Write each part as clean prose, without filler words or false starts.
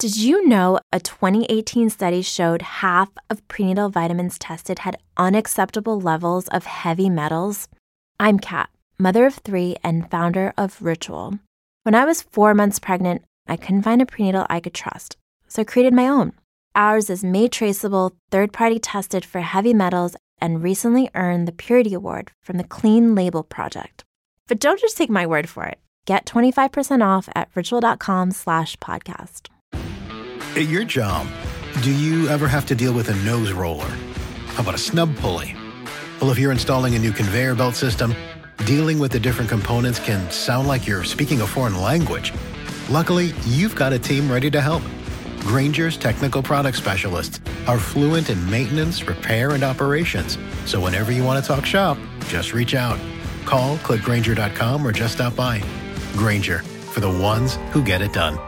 Did you know a 2018 study showed half of prenatal vitamins tested had unacceptable levels of heavy metals? I'm Kat, mother of 3 and founder of Ritual. When I was 4 months pregnant, I couldn't find a prenatal I could trust, so I created my own. Ours is made traceable, third-party tested for heavy metals, and recently earned the Purity Award from the Clean Label Project. But don't just take my word for it. Get 25% off at ritual.com/podcast. At your job, do you ever have to deal with a nose roller? How about a snub pulley? Well, if you're installing a new conveyor belt system, dealing with the different components can sound like you're speaking a foreign language. Luckily, you've got a team ready to help. Grainger's technical product specialists are fluent in maintenance, repair, and operations. So whenever you want to talk shop, just reach out. Call, click Grainger.com, or just stop by. Grainger, for the ones who get it done.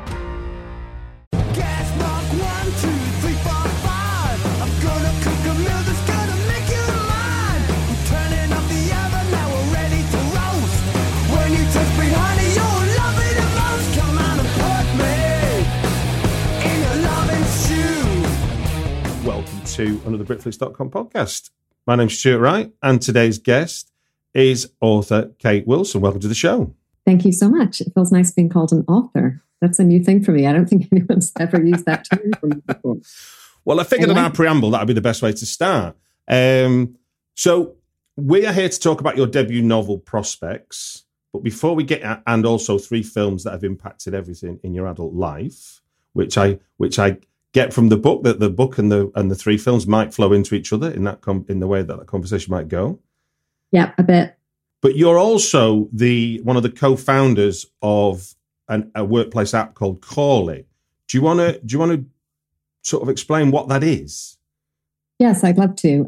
Welcome to another Britflix.com podcast. My name's Stuart Wright, and today's guest is author Kate Wilson. Welcome to the show. Thank you so much. It feels nice being called an author. That's a new thing for me. I don't think anyone's ever used that term for me before. Well, I figured in our preamble that would be the best way to start. So we are here to talk about your debut novel, Prospects. But before we get at, and also 3 films that have impacted everything in your adult life, which I get from the book, that the book and the 3 films might flow into each other in that in the way that the conversation might go. Yeah, a bit. But you're also one of the co-founders of a workplace app called Call-it. Do you want to sort of explain what that is? Yes, I'd love to.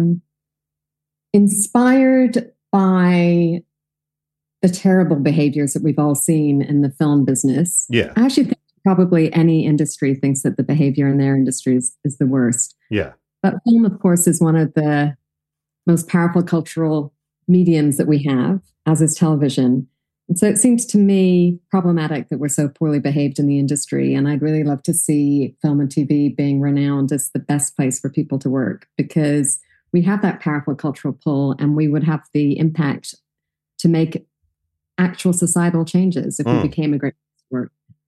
Inspired by the terrible behaviors that we've all seen in the film business. Yeah. I actually think probably any industry thinks that the behavior in their industries is the worst. Yeah. But film, of course, is one of the most powerful cultural mediums that we have, as is television. And so it seems to me problematic that we're so poorly behaved in the industry. And I'd really love to see film and TV being renowned as the best place for people to work, because we have that powerful cultural pull, and we would have the impact to make actual societal changes if we became a great place to work.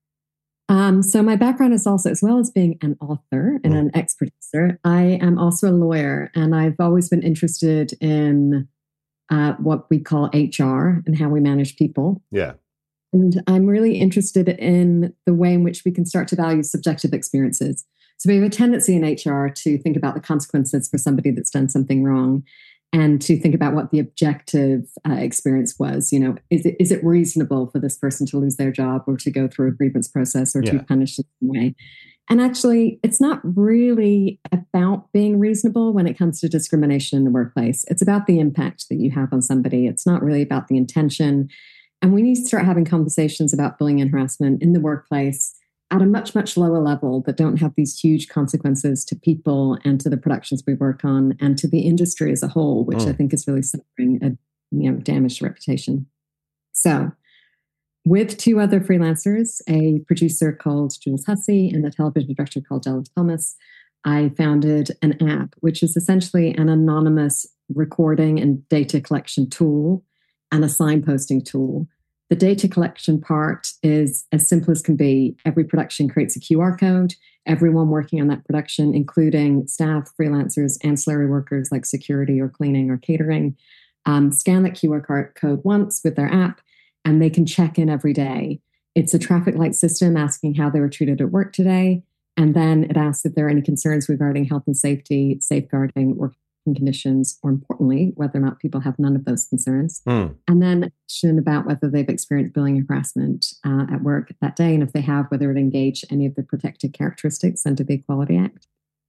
So my background is also, as well as being an author and an ex-producer, I am also a lawyer, and I've always been interested in what we call HR and how we manage people. Yeah. And I'm really interested in the way in which we can start to value subjective experiences. So we have a tendency in HR to think about the consequences for somebody that's done something wrong, and to think about what the objective experience was. You know, is it reasonable for this person to lose their job, or to go through a grievance process, or to be punished in some way? And actually, it's not really about being reasonable when it comes to discrimination in the workplace. It's about the impact that you have on somebody. It's not really about the intention. And we need to start having conversations about bullying and harassment in the workplace at a much, much lower level, that don't have these huge consequences to people and to the productions we work on and to the industry as a whole, which I think is really suffering a damaged reputation. So with 2 other freelancers, a producer called Jules Hussey and a television director called Della Thomas, I founded an app, which is essentially an anonymous recording and data collection tool and a signposting tool. The data collection part is as simple as can be. Every production creates a QR code. Everyone working on that production, including staff, freelancers, ancillary workers like security or cleaning or catering, scan that QR code once with their app, and they can check in every day. It's a traffic light system asking how they were treated at work today. And then it asks if there are any concerns regarding health and safety, safeguarding, working conditions, or importantly, whether or not people have none of those concerns. And then a question about whether they've experienced bullying and harassment at work that day. And if they have, whether it engaged any of the protected characteristics under the Equality Act.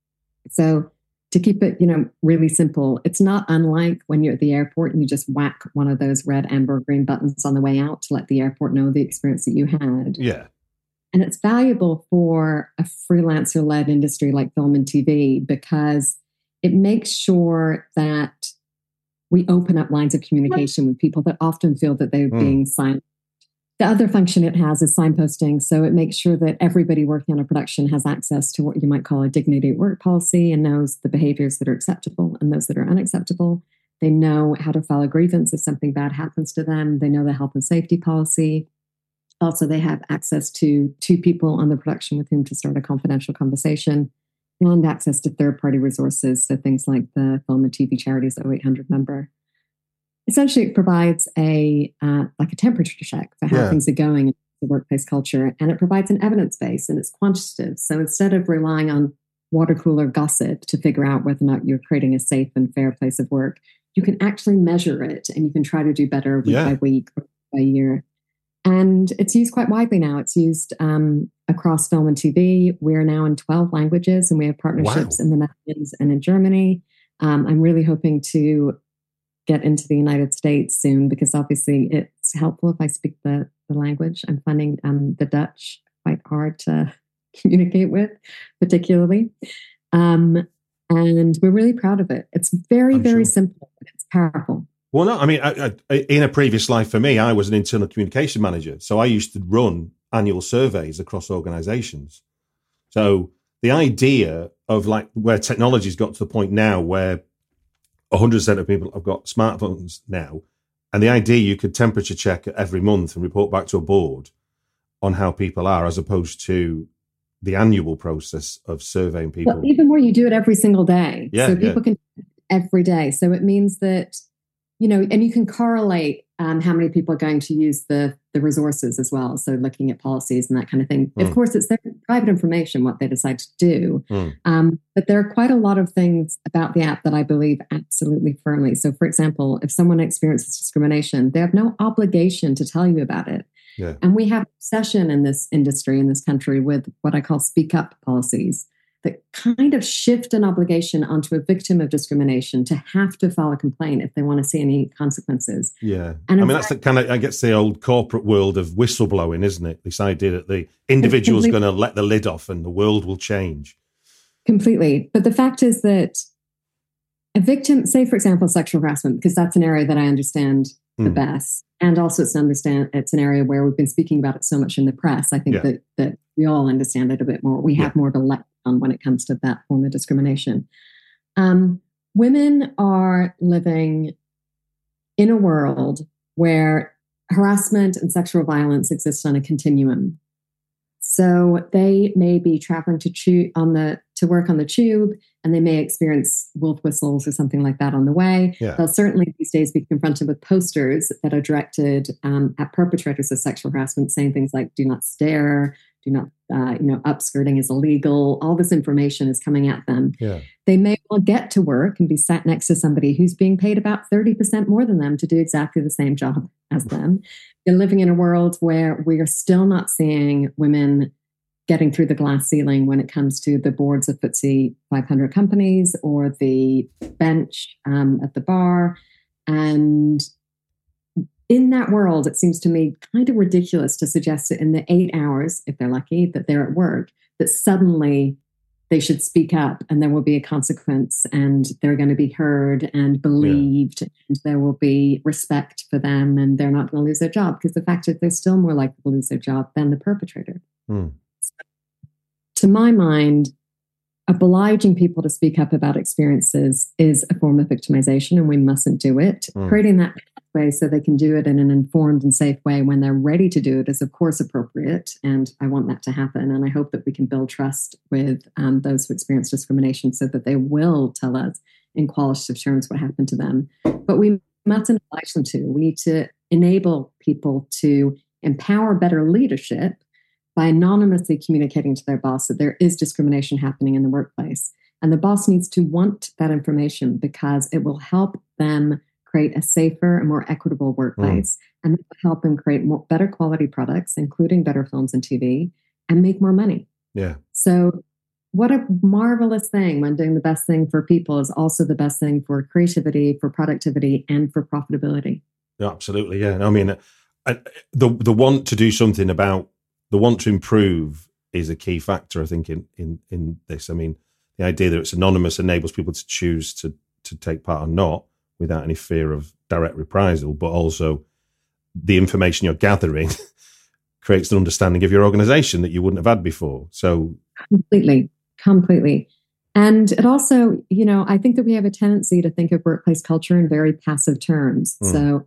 So to keep it, really simple, it's not unlike when you're at the airport and you just whack one of those red, amber, green buttons on the way out to let the airport know the experience that you had. Yeah. And it's valuable for a freelancer-led industry like film and TV, because it makes sure that we open up lines of communication with people that often feel that they're being silenced The other function it has is signposting. So it makes sure that everybody working on a production has access to what you might call a dignity at work policy and knows the behaviors that are acceptable and those that are unacceptable. They know how to file a grievance if something bad happens to them. They know the health and safety policy. Also, they have access to two people on the production with whom to start a confidential conversation and access to third-party resources. So things like the Film and TV Charities 0800 number. Essentially, it provides a temperature check for how things are going in the workplace culture, and it provides an evidence base, and it's quantitative. So instead of relying on water cooler gossip to figure out whether or not you're creating a safe and fair place of work, you can actually measure it, and you can try to do better week by week or by year. And it's used quite widely now. It's used across film and TV. We're now in 12 languages, and we have partnerships in the Netherlands and in Germany. I'm really hoping to get into the United States soon, because obviously it's helpful if I speak the language. I'm finding the Dutch quite hard to communicate with, particularly. And we're really proud of it. It's very simple, but it's powerful. Well, no, I mean, in a previous life for me, I was an internal communication manager. So I used to run annual surveys across organizations. So the idea of like where technology's got to the point now where 100% of people have got smartphones now, and the idea you could temperature check every month and report back to a board on how people are, as opposed to the annual process of surveying people. Well, even more, you do it every single day. So people can do it every day. So it means that, and you can correlate how many people are going to use the resources as well. So looking at policies and that kind of thing. Of course, it's their private information, what they decide to do. But there are quite a lot of things about the app that I believe absolutely firmly. So for example, if someone experiences discrimination, they have no obligation to tell you about it. Yeah. And we have an obsession in this industry, in this country, with what I call speak up policies that kind of shift an obligation onto a victim of discrimination to have to file a complaint if they want to see any consequences. Yeah. And I mean, that's the kind of, I guess, the old corporate world of whistleblowing, isn't it? This idea that the individual's going to let the lid off and the world will change. Completely. But the fact is that a victim, say, for example, sexual harassment, because that's an area that I understand the best. And also it's an area where we've been speaking about it so much in the press. I think that we all understand it a bit more. We have more to let on when it comes to that form of discrimination. Women are living in a world where harassment and sexual violence exist on a continuum. So they may be traveling to work on the tube, and they may experience wolf whistles or something like that on the way. Yeah. They'll certainly these days be confronted with posters that are directed at perpetrators of sexual harassment, saying things like "Do not stare," "Do not," upskirting is illegal. All this information is coming at them. Yeah. They may well get to work and be sat next to somebody who's being paid about 30% more than them to do exactly the same job as them. They're living in a world where we are still not seeing women getting through the glass ceiling when it comes to the boards of FTSE 500 companies or the bench at the bar. And in that world, it seems to me kind of ridiculous to suggest that in the 8 hours, if they're lucky, that they're at work, that suddenly they should speak up and there will be a consequence and they're going to be heard and believed and there will be respect for them and they're not going to lose their job, because the fact is they're still more likely to lose their job than the perpetrator. So, to my mind, obliging people to speak up about experiences is a form of victimization and we mustn't do it. Creating that way so they can do it in an informed and safe way when they're ready to do it is of course appropriate, and I want that to happen, and I hope that we can build trust with those who experience discrimination so that they will tell us in qualitative terms what happened to them. But we mustn't oblige them to. We need to enable people to empower better leadership by anonymously communicating to their boss that there is discrimination happening in the workplace, and the boss needs to want that information because it will help them create a safer and more equitable workplace, and help them create better quality products, including better films and TV, and make more money. Yeah. So what a marvelous thing when doing the best thing for people is also the best thing for creativity, for productivity, and for profitability. Yeah, absolutely. Yeah. I mean, the want to do something about, the want to improve is a key factor, I think, in this. I mean, the idea that it's anonymous enables people to choose to take part or not, without any fear of direct reprisal, but also the information you're gathering creates an understanding of your organization that you wouldn't have had before. So completely. And it also, I think that we have a tendency to think of workplace culture in very passive terms. So,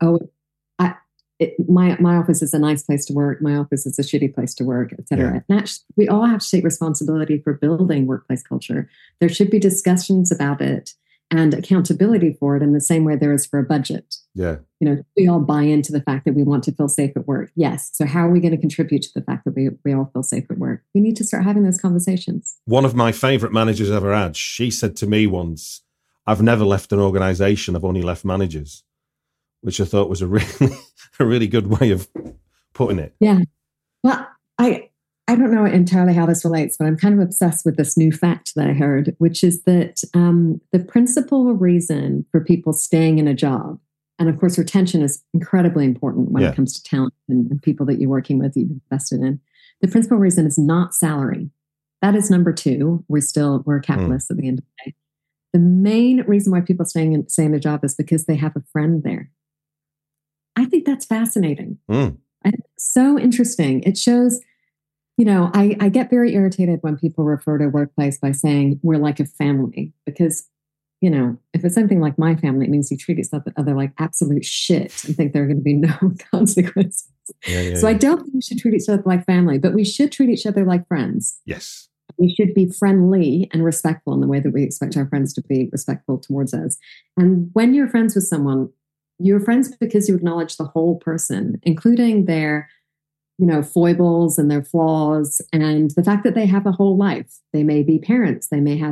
my office is a nice place to work. My office is a shitty place to work, et cetera. Yeah. And actually, we all have to take responsibility for building workplace culture. There should be discussions about it and accountability for it in the same way there is for a budget. Yeah. We all buy into the fact that we want to feel safe at work. Yes. So how are we going to contribute to the fact that we all feel safe at work? We need to start having those conversations. One of my favorite managers I've ever had, she said to me once, I've never left an organization, I've only left managers, which I thought was a really good way of putting it. Yeah. Well, I don't know entirely how this relates, but I'm kind of obsessed with this new fact that I heard, which is that the principal reason for people staying in a job, and of course, retention is incredibly important when it comes to talent and people that you're working with, you've invested in. The principal reason is not salary. That is number two. We're capitalists at the end of the day. The main reason why people stay in a job is because they have a friend there. I think that's fascinating. So interesting. It shows, I get very irritated when people refer to a workplace by saying we're like a family, because, if it's something like my family, it means you treat each other like absolute shit and think there are going to be no consequences. I don't think we should treat each other like family, but we should treat each other like friends. Yes. We should be friendly and respectful in the way that we expect our friends to be respectful towards us. And when you're friends with someone, you're friends because you acknowledge the whole person, including their foibles and their flaws and the fact that they have a whole life. They may be parents. They may have,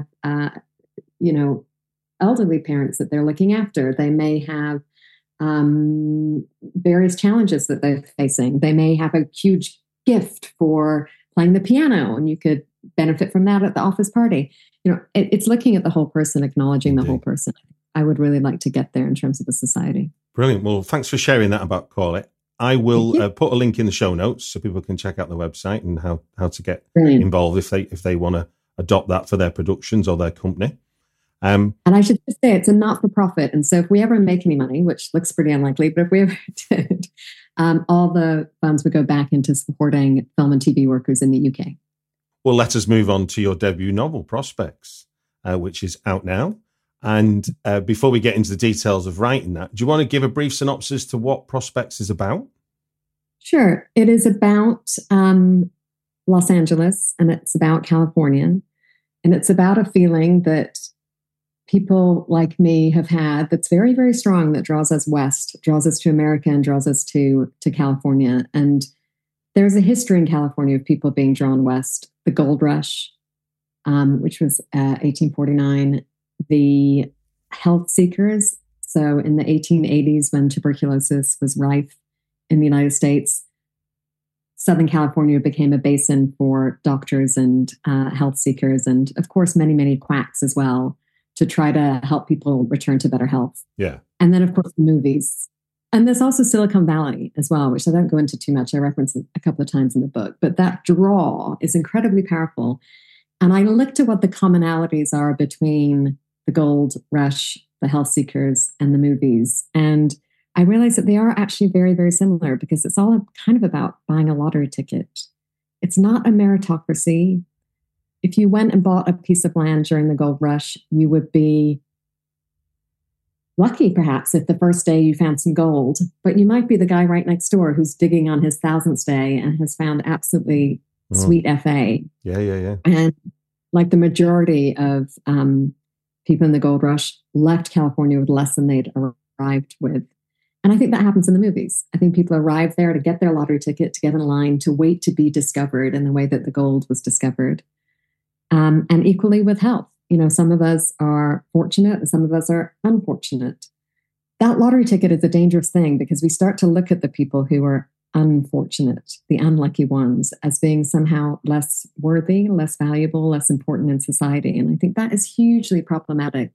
elderly parents that they're looking after. They may have various challenges that they're facing. They may have a huge gift for playing the piano, and you could benefit from that at the office party. It's looking at the whole person, acknowledging the whole person. I would really like to get there in terms of a society. Brilliant. Well, thanks for sharing that about Corlett. I will put a link in the show notes so people can check out the website and how to get involved if they want to adopt that for their productions or their company. And I should just say it's a not-for-profit. And so if we ever make any money, which looks pretty unlikely, but if we ever did, all the funds would go back into supporting film and TV workers in the UK. Well, let us move on to your debut novel, Prospects, which is out now. And before we get into the details of writing that, do you want to give a brief synopsis to what Prospects is about? Sure. It is about Los Angeles, and it's about California. And it's about a feeling that people like me have had that's very, very strong, that draws us west, draws us to America, and draws us to California. And there's a history in California of people being drawn west. The Gold Rush, which was 1849. The health seekers. So in the 1880s, when tuberculosis was rife in the United States, Southern California became a basin for doctors and health seekers, and of course, many, many quacks as well, to try to help people return to better health. Yeah. And then, of course, movies. And there's also Silicon Valley as well, which I don't go into too much. I reference it a couple of times in the book. But that draw is incredibly powerful. And I looked at what the commonalities are between the Gold Rush, the health seekers, and the movies. And I realized that they are actually very, very similar, because it's all kind of about buying a lottery ticket. It's not a meritocracy. If you went and bought a piece of land during the Gold Rush, you would be lucky, perhaps, if the first day you found some gold. But you might be the guy right next door who's digging on his 1000th day and has found absolutely sweet FA. Yeah. And like the majority of people in the Gold Rush left California with less than they'd arrived with. And I think that happens in the movies. I think people arrive there to get their lottery ticket, to get in line, to wait to be discovered in the way that the gold was discovered. And equally with health. Some of us are fortunate and some of us are unfortunate. That lottery ticket is a dangerous thing, because we start to look at the people who are unfortunate, the unlucky ones, as being somehow less worthy, less valuable, less important in society. And I think that is hugely problematic.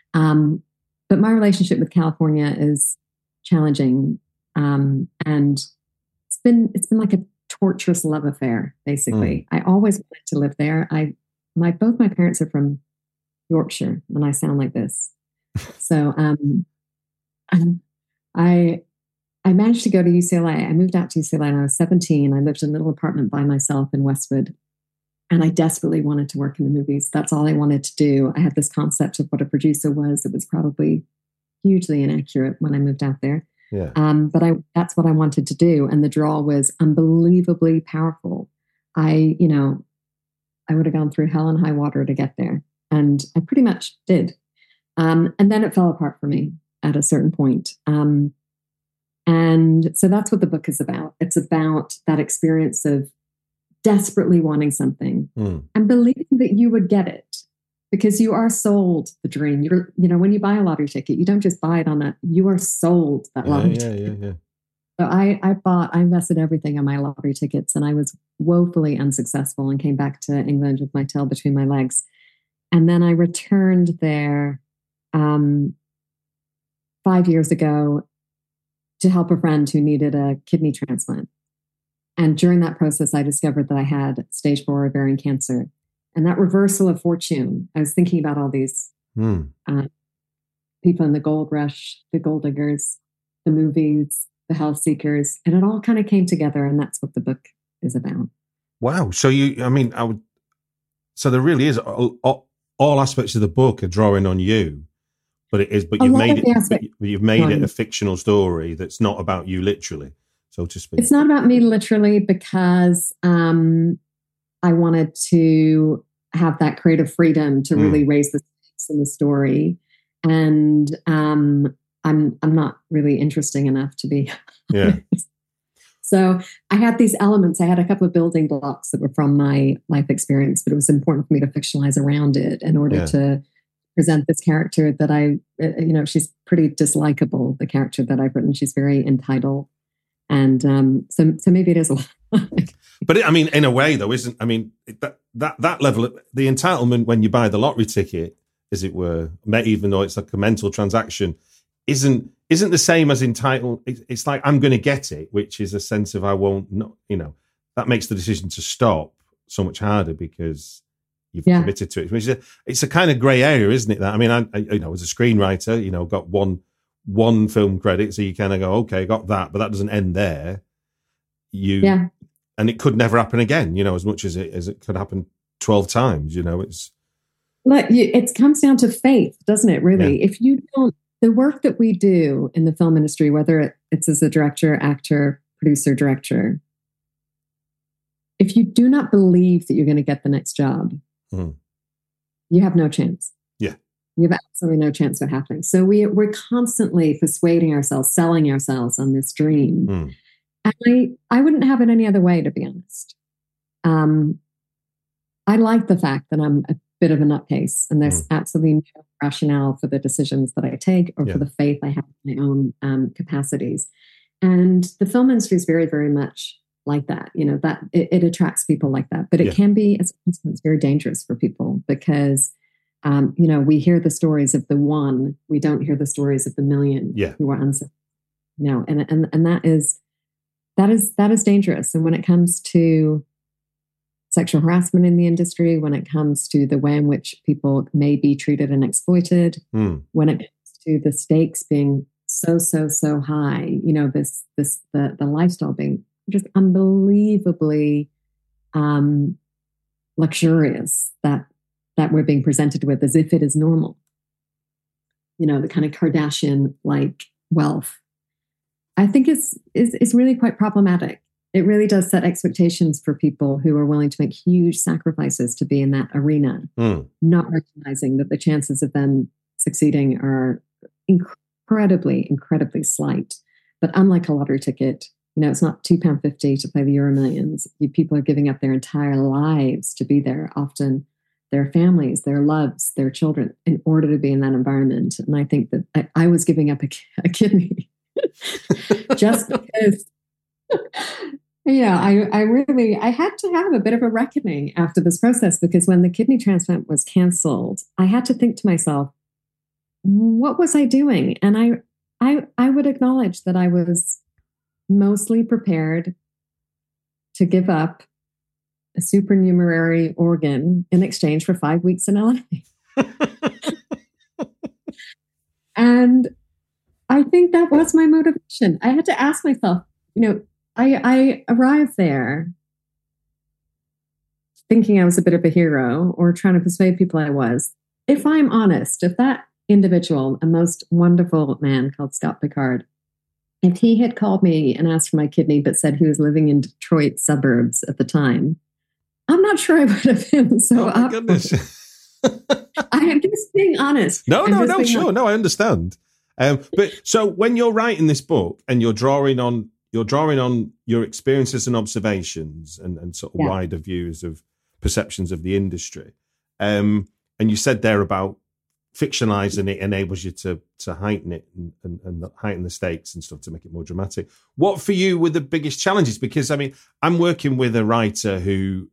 But my relationship with California is challenging. And it's been like a torturous love affair, basically. I always wanted to live there. Both my parents are from Yorkshire, and I sound like this. So I I managed to go to UCLA. I moved out to UCLA when I was 17. I lived in a little apartment by myself in Westwood. And I desperately wanted to work in the movies. That's all I wanted to do. I had this concept of what a producer was. It was probably hugely inaccurate when I moved out there. Yeah. But that's what I wanted to do. And the draw was unbelievably powerful. I would have gone through hell and high water to get there. And I pretty much did. And then it fell apart for me at a certain point. And so that's what the book is about. It's about that experience of desperately wanting something and believing that you would get it because you are sold the dream. When you buy a lottery ticket, you don't just buy it you are sold that lottery ticket. Yeah. So I invested everything in my lottery tickets and I was woefully unsuccessful and came back to England with my tail between my legs. And then I returned there 5 years ago to help a friend who needed a kidney transplant. And during that process, I discovered that I had stage 4 ovarian cancer. And that reversal of fortune, I was thinking about all these people in the gold rush, the gold diggers, the movies, the health seekers, and it all kind of came together. And that's what the book is about. Wow. So so there really is all aspects of the book are drawing on you, but you've made it a fictional story that's not about you literally, so to speak. It's not about me literally because I wanted to have that creative freedom to really raise the stakes in the story. And I'm not really interesting enough to be. Yeah. So I had these elements. I had a couple of building blocks that were from my life experience, but it was important for me to fictionalize around it in order to present this character that she's pretty dislikable, the character that I've written. She's very entitled. And so maybe it is a lot. But in a way though, that level of the entitlement when you buy the lottery ticket, as it were, even though it's like a mental transaction, isn't the same as entitled. It's like, I'm going to get it, which is a sense of I won't not, that makes the decision to stop so much harder because you've committed to it. It's a kind of grey area, isn't it? That, I as a screenwriter, got one film credit. So you kind of go, okay, got that, but that doesn't end there. And it could never happen again, as much as it could happen 12 times, it's. Look, it comes down to faith, doesn't it, really? Yeah. If you don't, the work that we do in the film industry, whether it's as a director, actor, producer, director, if you do not believe that you're going to get the next job, you have no chance. Yeah. You have absolutely no chance of it happening. So we're constantly persuading ourselves, selling ourselves on this dream. And I wouldn't have it any other way, to be honest. I like the fact that I'm a bit of a nutcase and there's absolutely no rationale for the decisions that I take or for the faith I have in my own capacities. And the film industry is very, very much like that, that it attracts people like that, but it can be, as it's very dangerous for people because, we hear the stories of the one, we don't hear the stories of the million who are unsuccessful, and that is dangerous. And when it comes to sexual harassment in the industry, when it comes to the way in which people may be treated and exploited, when it comes to the stakes being so high, the lifestyle being just unbelievably luxurious that we're being presented with as if it is normal. The kind of Kardashian-like wealth, I think is really quite problematic. It really does set expectations for people who are willing to make huge sacrifices to be in that arena, not recognizing that the chances of them succeeding are incredibly, incredibly slight. But unlike a lottery ticket, it's not £2.50 to play the Euro Millions. People are giving up their entire lives to be there, often their families, their loves, their children, in order to be in that environment. And I think that I was giving up a kidney just because... I had to have a bit of a reckoning after this process because when the kidney transplant was canceled, I had to think to myself, what was I doing? And I would acknowledge that I was mostly prepared to give up a supernumerary organ in exchange for 5 weeks in LA. And I think that was my motivation. I had to ask myself, I arrived there thinking I was a bit of a hero or trying to persuade people I was. If I'm honest, if that individual, a most wonderful man called Scott Picard, if he had called me and asked for my kidney but said he was living in Detroit suburbs at the time, I'm not sure I would have been so Oh my goodness. I am just being honest. No, sure. No, I understand. But so when you're writing this book and you're drawing on your experiences and observations and sort of wider views of perceptions of the industry, and you said there about fictionalizing it enables you to heighten it and heighten the stakes and stuff to make it more dramatic. What for you were the biggest challenges? Because I mean, I'm working with a writer who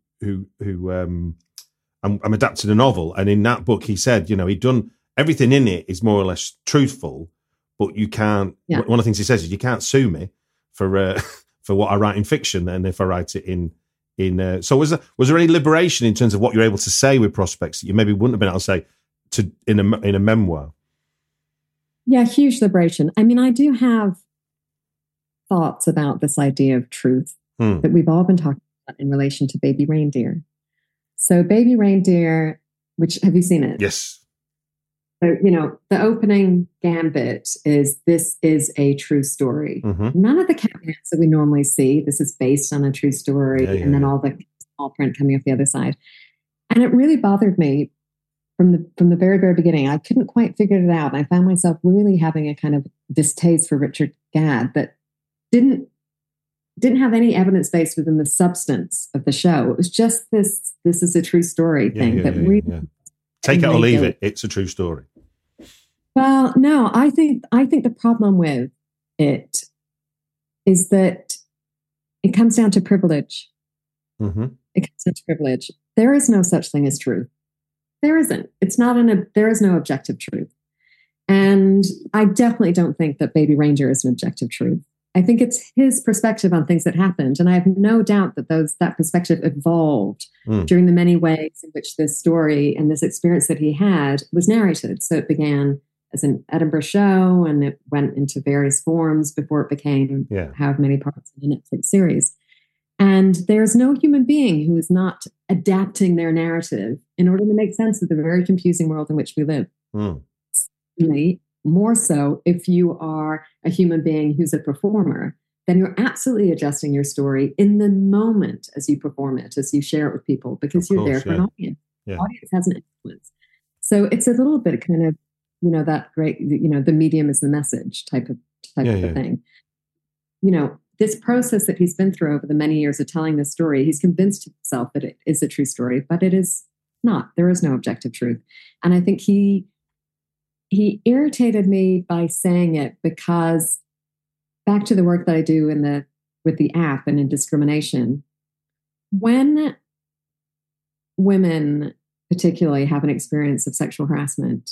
I'm adapting a novel, and in that book he said, he'd done everything in it is more or less truthful, but you can't. Yeah. One of the things he says is you can't sue me for what I write in fiction, and if I write it in. So was there any liberation in terms of what you're able to say with prospects that you maybe wouldn't have been able to say in a memoir? Yeah, huge liberation. I mean, I do have thoughts about this idea of truth that we've all been talking about in relation to Baby Reindeer. So Baby Reindeer, which have you seen it? Yes. So, the opening gambit is this is a true story. Mm-hmm. None of the caveats that we normally see. This is based on a true story, and then all the small print coming off the other side. And it really bothered me from the very, very beginning. I couldn't quite figure it out. I found myself really having a kind of distaste for Richard Gadd that didn't have any evidence base within the substance of the show. It was just this is a true story thing that really take it or leave it. It's a true story. Well, no, I think the problem with it is that it comes down to privilege. Mm-hmm. It comes down to privilege. There is no such thing as truth. There isn't. There is no objective truth. And I definitely don't think that Baby Reindeer is an objective truth. I think it's his perspective on things that happened. And I have no doubt that that perspective evolved during the many ways in which this story and this experience that he had was narrated. So it began as an Edinburgh show, and it went into various forms before it became however many parts of a Netflix series. And there's no human being who is not adapting their narrative in order to make sense of the very confusing world in which we live. Certainly, more so if you are a human being who's a performer, then you're absolutely adjusting your story in the moment as you perform it, as you share it with people, because you're there for an audience. Yeah. The audience has an influence. So it's a little bit kind of, that great, the medium is the message type of a thing. This process that he's been through over the many years of telling this story, he's convinced himself that it is a true story, but it is not. There is no objective truth. And I think he irritated me by saying it because, back to the work that I do with the app and in discrimination, when women particularly have an experience of sexual harassment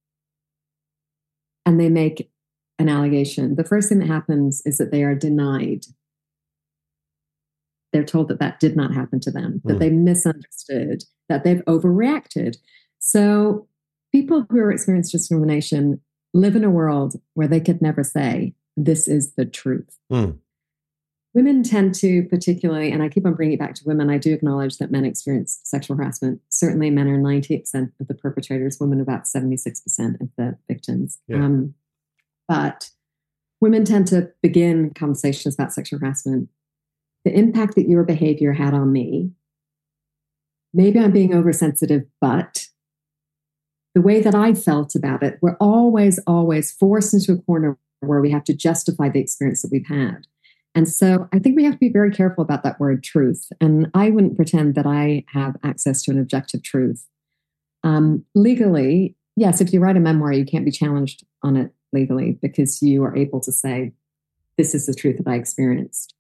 and they make an allegation, the first thing that happens is that they are denied. They're told that did not happen to them, that they misunderstood, that they've overreacted. So people who are experiencing discrimination live in a world where they could never say, this is the truth. Women tend to particularly, and I keep on bringing it back to women, I do acknowledge that men experience sexual harassment. Certainly men are 98% of the perpetrators, women about 76% of the victims. Yeah. But women tend to begin conversations about sexual harassment. The impact that your behavior had on me, maybe I'm being oversensitive, but the way that I felt about it, we're always forced into a corner where we have to justify the experience that we've had. And so I think we have to be very careful about that word truth. And I wouldn't pretend that I have access to an objective truth. Legally, yes, if you write a memoir, you can't be challenged on it legally because you are able to say, this is the truth that I experienced.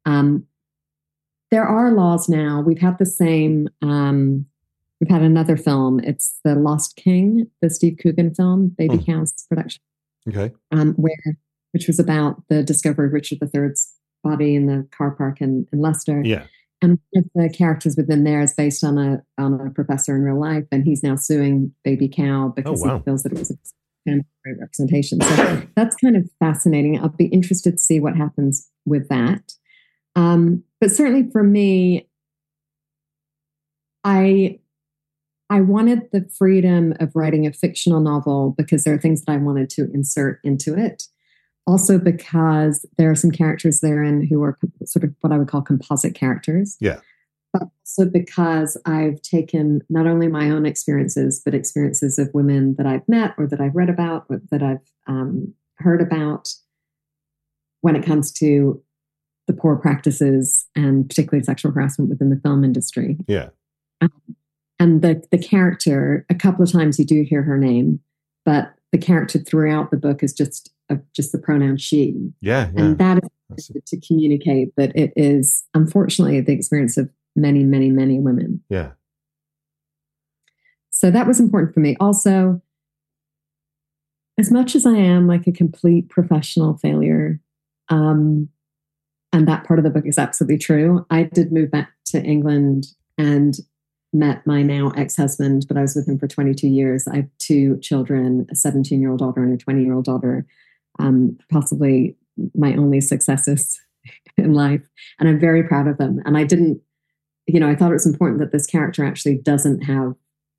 There are laws now. We've had the same, we've had another film. It's The Lost King, the Steve Coogan film, Baby Cow's production. Okay. Which was about the discovery of Richard III's body in the car park in Leicester. Yeah. And one of the characters within there is based on a professor in real life, and he's now suing Baby Cow because he feels that it was family representation. So that's kind of fascinating. I'll be interested to see what happens with that. But certainly for me, I wanted the freedom of writing a fictional novel because there are things that I wanted to insert into it. Also because there are some characters therein who are sort of what I would call composite characters. Yeah. But also because I've taken not only my own experiences, but experiences of women that I've met or that I've read about or that I've heard about when it comes to the poor practices and particularly sexual harassment within the film industry. Yeah. And the character, a couple of times you do hear her name, but the character throughout the book is just the pronoun she. Yeah. And that is to communicate that it is, unfortunately, the experience of many, many, many women. Yeah. So that was important for me. Also, as much as I am like a complete professional failure, and that part of the book is absolutely true, I did move back to England and met my now ex-husband, but I was with him for 22 years. I have 2 children, a 17-year-old daughter and a 20-year-old daughter, possibly my only successes in life. And I'm very proud of them. And I didn't, I thought it was important that this character actually doesn't have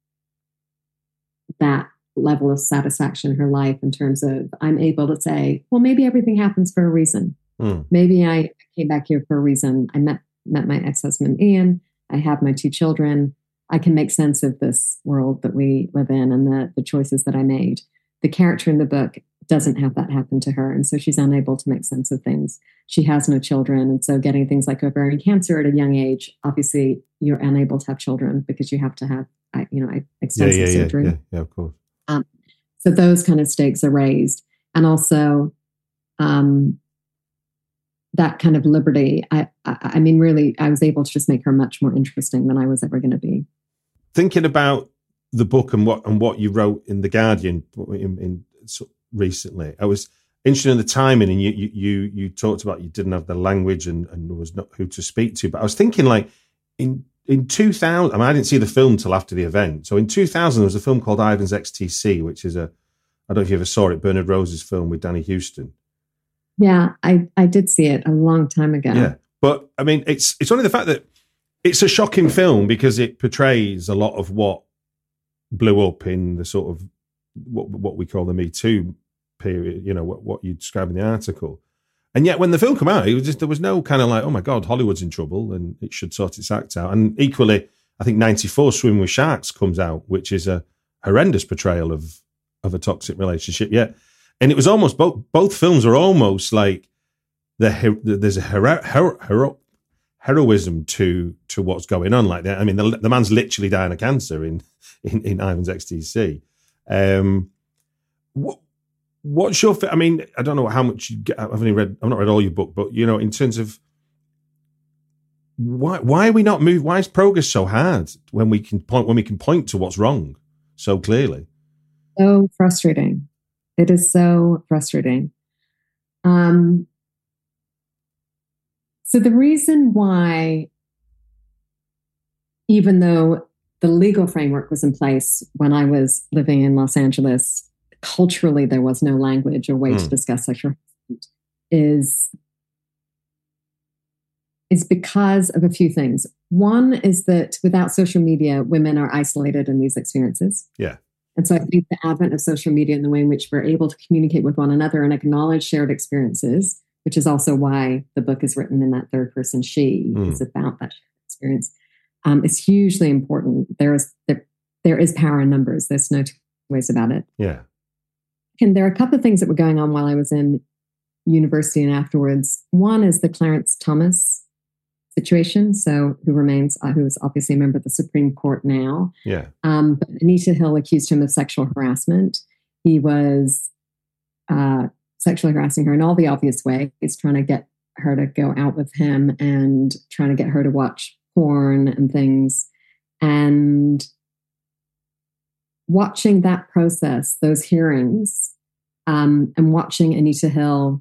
that level of satisfaction in her life in terms of I'm able to say, well, maybe everything happens for a reason. Maybe I came back here for a reason. I met my ex-husband, Ian. I have my 2 children. I can make sense of this world that we live in and the choices that I made. The character in the book doesn't have that happen to her. And so she's unable to make sense of things. She has no children. And so getting things like ovarian cancer at a young age, obviously you're unable to have children because you have to have, extensive surgery. Yeah, of course. So those kind of stakes are raised. And also that kind of liberty, I mean, really, I was able to just make her much more interesting than I was ever going to be. Thinking about the book and what you wrote in The Guardian in recently, I was interested in the timing, and you talked about you didn't have the language and there was not who to speak to. But I was thinking, like in 2000, I mean, I didn't see the film till after the event. So in 2000, there was a film called Ivan's XTC, which is I don't know if you ever saw it, Bernard Rose's film with Danny Houston. Yeah, I did see it a long time ago. Yeah, but I mean, it's only the fact that it's a shocking film because it portrays a lot of what blew up in the sort of what we call the Me Too period. What you describe in the article, and yet when the film came out, there was no kind of like, oh my God, Hollywood's in trouble and it should sort its act out. And equally, I think 94 Swimming with Sharks comes out, which is a horrendous portrayal of a toxic relationship. Yeah. And it was almost both films are almost like there's a heroism to what's going on like that. I mean, the man's literally dying of cancer in Ivan's XTC. What's your? I mean, I don't know how much you get. I've not read all your book, but in terms of why are we not move? Why is progress so hard when we can point to what's wrong so clearly? So frustrating. It is so frustrating. So the reason why, even though the legal framework was in place when I was living in Los Angeles, culturally there was no language or way to discuss sexual harassment, is because of a few things. One is that without social media, women are isolated in these experiences. Yeah. And so I think the advent of social media and the way in which we're able to communicate with one another and acknowledge shared experiences, which is also why the book is written in that third person she, is about that shared experience, is hugely important. There is power in numbers. There's no two ways about it. Yeah. And there are a couple of things that were going on while I was in university and afterwards. One is the Clarence Thomas situation. So who's obviously a member of the Supreme Court now. Yeah. But Anita Hill accused him of sexual harassment. He was sexually harassing her in all the obvious ways, trying to get her to go out with him and trying to get her to watch porn and things. And watching that process, those hearings, and watching Anita Hill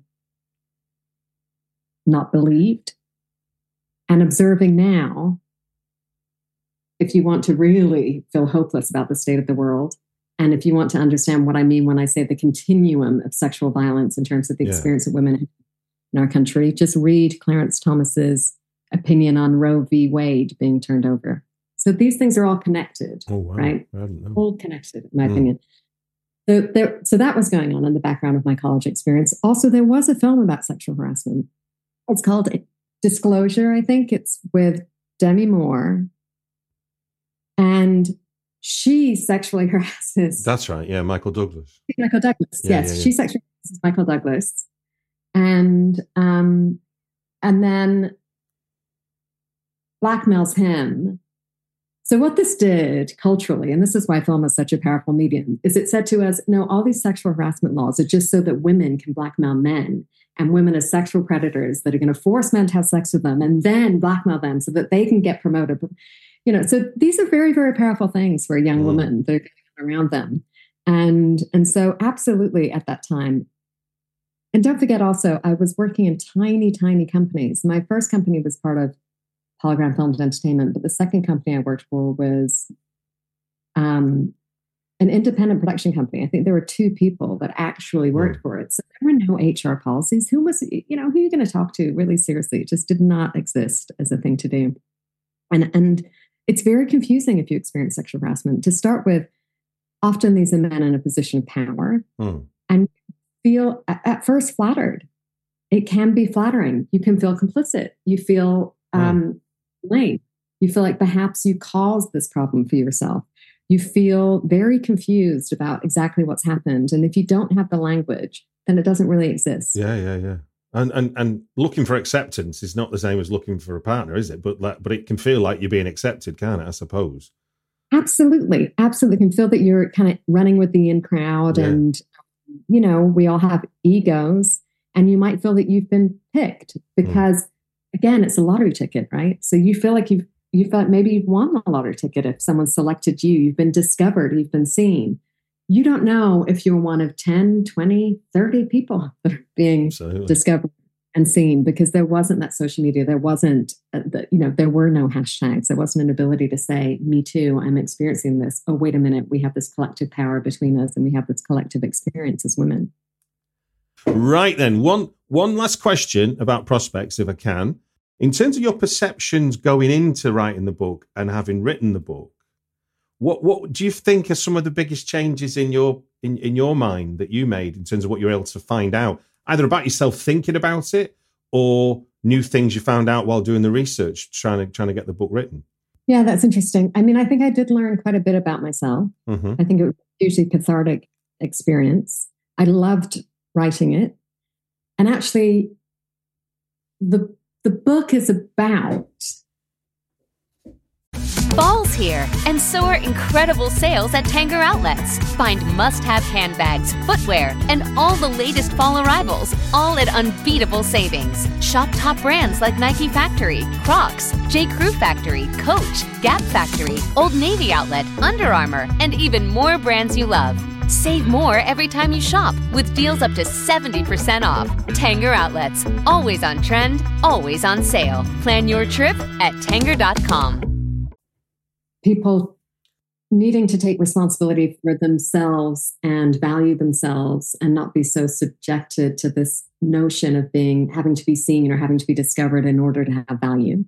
not believed, and observing now, if you want to really feel hopeless about the state of the world, And if you want to understand what I mean when I say the continuum of sexual violence in terms of the experience of women in our country, just read Clarence Thomas's opinion on Roe v. Wade being turned over. So these things are all connected, right? All connected, in my opinion. So that was going on in the background of my college experience. Also, there was a film about sexual harassment. It's called Disclosure, I think. It's with Demi Moore. And she sexually harasses. That's right. Yeah, Michael Douglas. Michael Douglas. Yes, she sexually harasses Michael Douglas, and then blackmails him. So what this did culturally, and this is why film is such a powerful medium, is it said to us, no, all these sexual harassment laws are just so that women can blackmail men, and women as sexual predators that are going to force men to have sex with them and then blackmail them so that they can get promoted. You know, so these are very, very powerful things for a young woman that are around them. And so absolutely at that time. And don't forget also, I was working in tiny, tiny companies. My first company was part of Hologram Films and Entertainment, but the second company I worked for was an independent production company. I think there were 2 people that actually worked for it. So there were no HR policies. Who are you going to talk to really seriously? It just did not exist as a thing to do. And it's very confusing if you experience sexual harassment. To start with, often these are men in a position of power and feel at first flattered. It can be flattering. You can feel complicit. You feel blame. You feel like perhaps you caused this problem for yourself. You feel very confused about exactly what's happened. And if you don't have the language, then it doesn't really exist. Yeah. And looking for acceptance is not the same as looking for a partner, is it? But it can feel like you're being accepted, can't it, I suppose? Absolutely. Absolutely. Can feel that you're kind of running with the in crowd and, we all have egos, and you might feel that you've been picked because, again, it's a lottery ticket, right? So you feel like you felt maybe you've won a lottery ticket if someone selected you. You've been discovered. You've been seen. You don't know if you're one of 10, 20, 30 people that are being discovered and seen, because there wasn't that social media. There wasn't, there were no hashtags. There wasn't an ability to say, me too, I'm experiencing this. Oh, wait a minute. We have this collective power between us, and we have this collective experience as women. Right then. One last question about prospects, if I can. In terms of your perceptions going into writing the book and having written the book, what do you think are some of the biggest changes in your mind that you made in terms of what you're able to find out, either about yourself thinking about it or new things you found out while doing the research, trying to get the book written? Yeah, that's interesting. I mean, I think I did learn quite a bit about myself. I think it was a hugely cathartic experience. I loved writing it. And actually, the book is about... Fall's here, and so are incredible sales at Tanger Outlets. Find must-have handbags, footwear, and all the latest fall arrivals, all at unbeatable savings. Shop top brands like Nike Factory, Crocs, J. Crew Factory, Coach, Gap Factory, Old Navy Outlet, Under Armour, and even more brands you love. Save more every time you shop with deals up to 70% off. Tanger Outlets, always on trend, always on sale. Plan your trip at Tanger.com. People needing to take responsibility for themselves and value themselves and not be so subjected to this notion of having to be seen or having to be discovered in order to have value.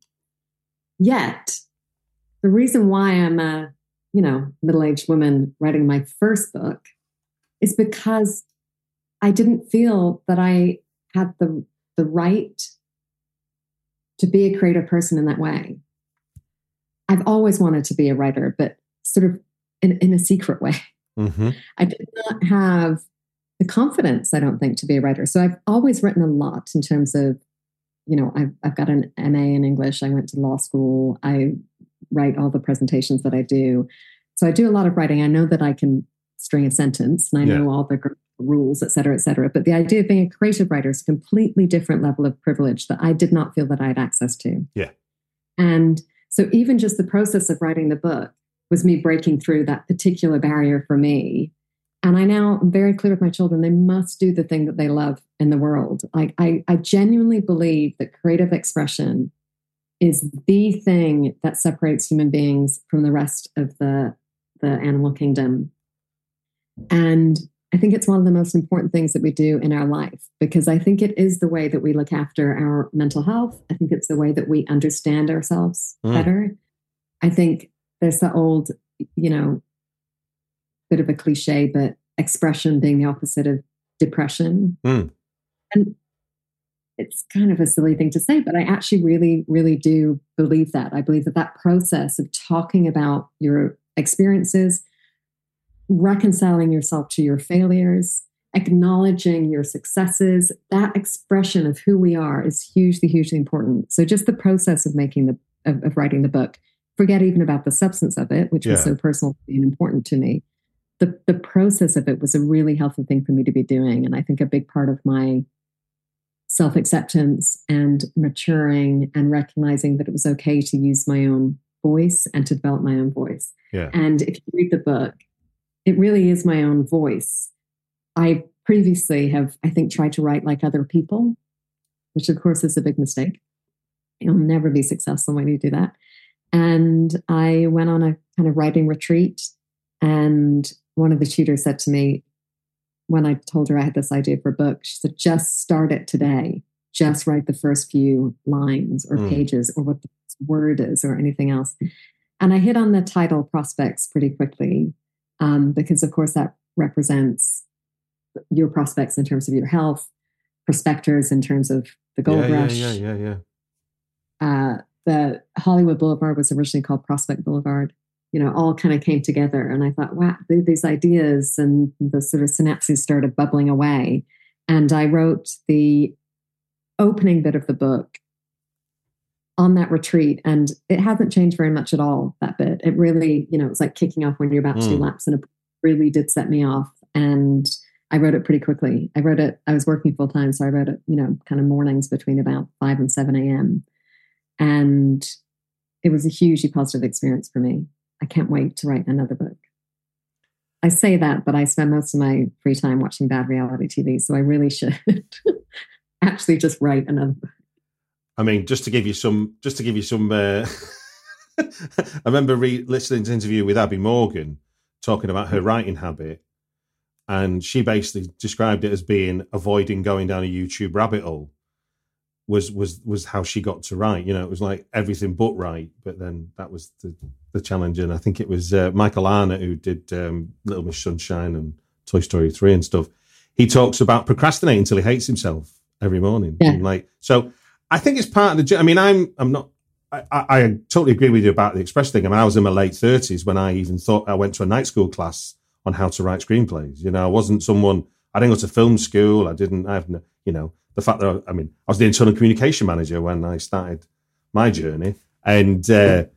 Yet, the reason why I'm a middle-aged woman writing my first book is because I didn't feel that I had the right to be a creative person in that way. I've always wanted to be a writer, but sort of in a secret way. I did not have the confidence, I don't think, to be a writer. So I've always written a lot in terms of, I've got an MA in English. I went to law school. I write all the presentations that I do. So I do a lot of writing. I know that I can string a sentence, and I know all the rules, et cetera, et cetera. But the idea of being a creative writer is a completely different level of privilege that I did not feel that I had access to. Yeah. And so even just the process of writing the book was me breaking through that particular barrier for me. And I now am very clear with my children, they must do the thing that they love in the world. I genuinely believe that creative expression is the thing that separates human beings from the rest of the animal kingdom. And I think it's one of the most important things that we do in our life, because I think it is the way that we look after our mental health. I think it's the way that we understand ourselves better. I think there's the old, bit of a cliche, but expression being the opposite of depression. And it's kind of a silly thing to say, but I actually really, really do believe that. I believe that process of talking about your experiences, reconciling yourself to your failures, acknowledging your successes, that expression of who we are is hugely, hugely important. So just the process of of writing the book, forget even about the substance of it, which was so personal and important to me. The process of it was a really healthy thing for me to be doing. And I think a big part of my self-acceptance and maturing and recognizing that it was okay to use my own voice and to develop my own voice. Yeah. And if you read the book, it really is my own voice. I previously have, I think, tried to write like other people, which of course is a big mistake. You'll never be successful when you do that. And I went on a kind of writing retreat, and one of the tutors said to me, when I told her I had this idea for a book, she said, just start it today. Just write the first few lines or pages or what the word is or anything else. And I hit on the title prospects pretty quickly, because of course that represents your prospects in terms of your health, prospectors in terms of the gold rush. The Hollywood Boulevard was originally called Prospect Boulevard. All kind of came together. And I thought, wow, these ideas and the sort of synapses started bubbling away. And I wrote the opening bit of the book on that retreat. And it hasn't changed very much at all, that bit. It really, it's like kicking off when you're about to do laps, and it really did set me off. And I wrote it pretty quickly. I was working full time. So I wrote it, kind of mornings between about 5 and 7 a.m. And it was a hugely positive experience for me. I can't wait to write another book. I say that, but I spend most of my free time watching bad reality TV. So I really should actually just write another book. I mean, just to give you some, I remember listening to an interview with Abby Morgan talking about her writing habit. And she basically described it as being avoiding going down a YouTube rabbit hole was how she got to write. It was like everything but right. But then that was the challenge. And I think it was Michael Arnott who did Little Miss Sunshine and Toy Story 3 and stuff. He talks about procrastinating until he hates himself every morning. Yeah. And so I think it's part of the, I totally agree with you about the express thing. I was in my late 30s when I even thought I went to a night school class on how to write screenplays. I wasn't I didn't go to film school. The fact that I was the internal communication manager when I started my journey, and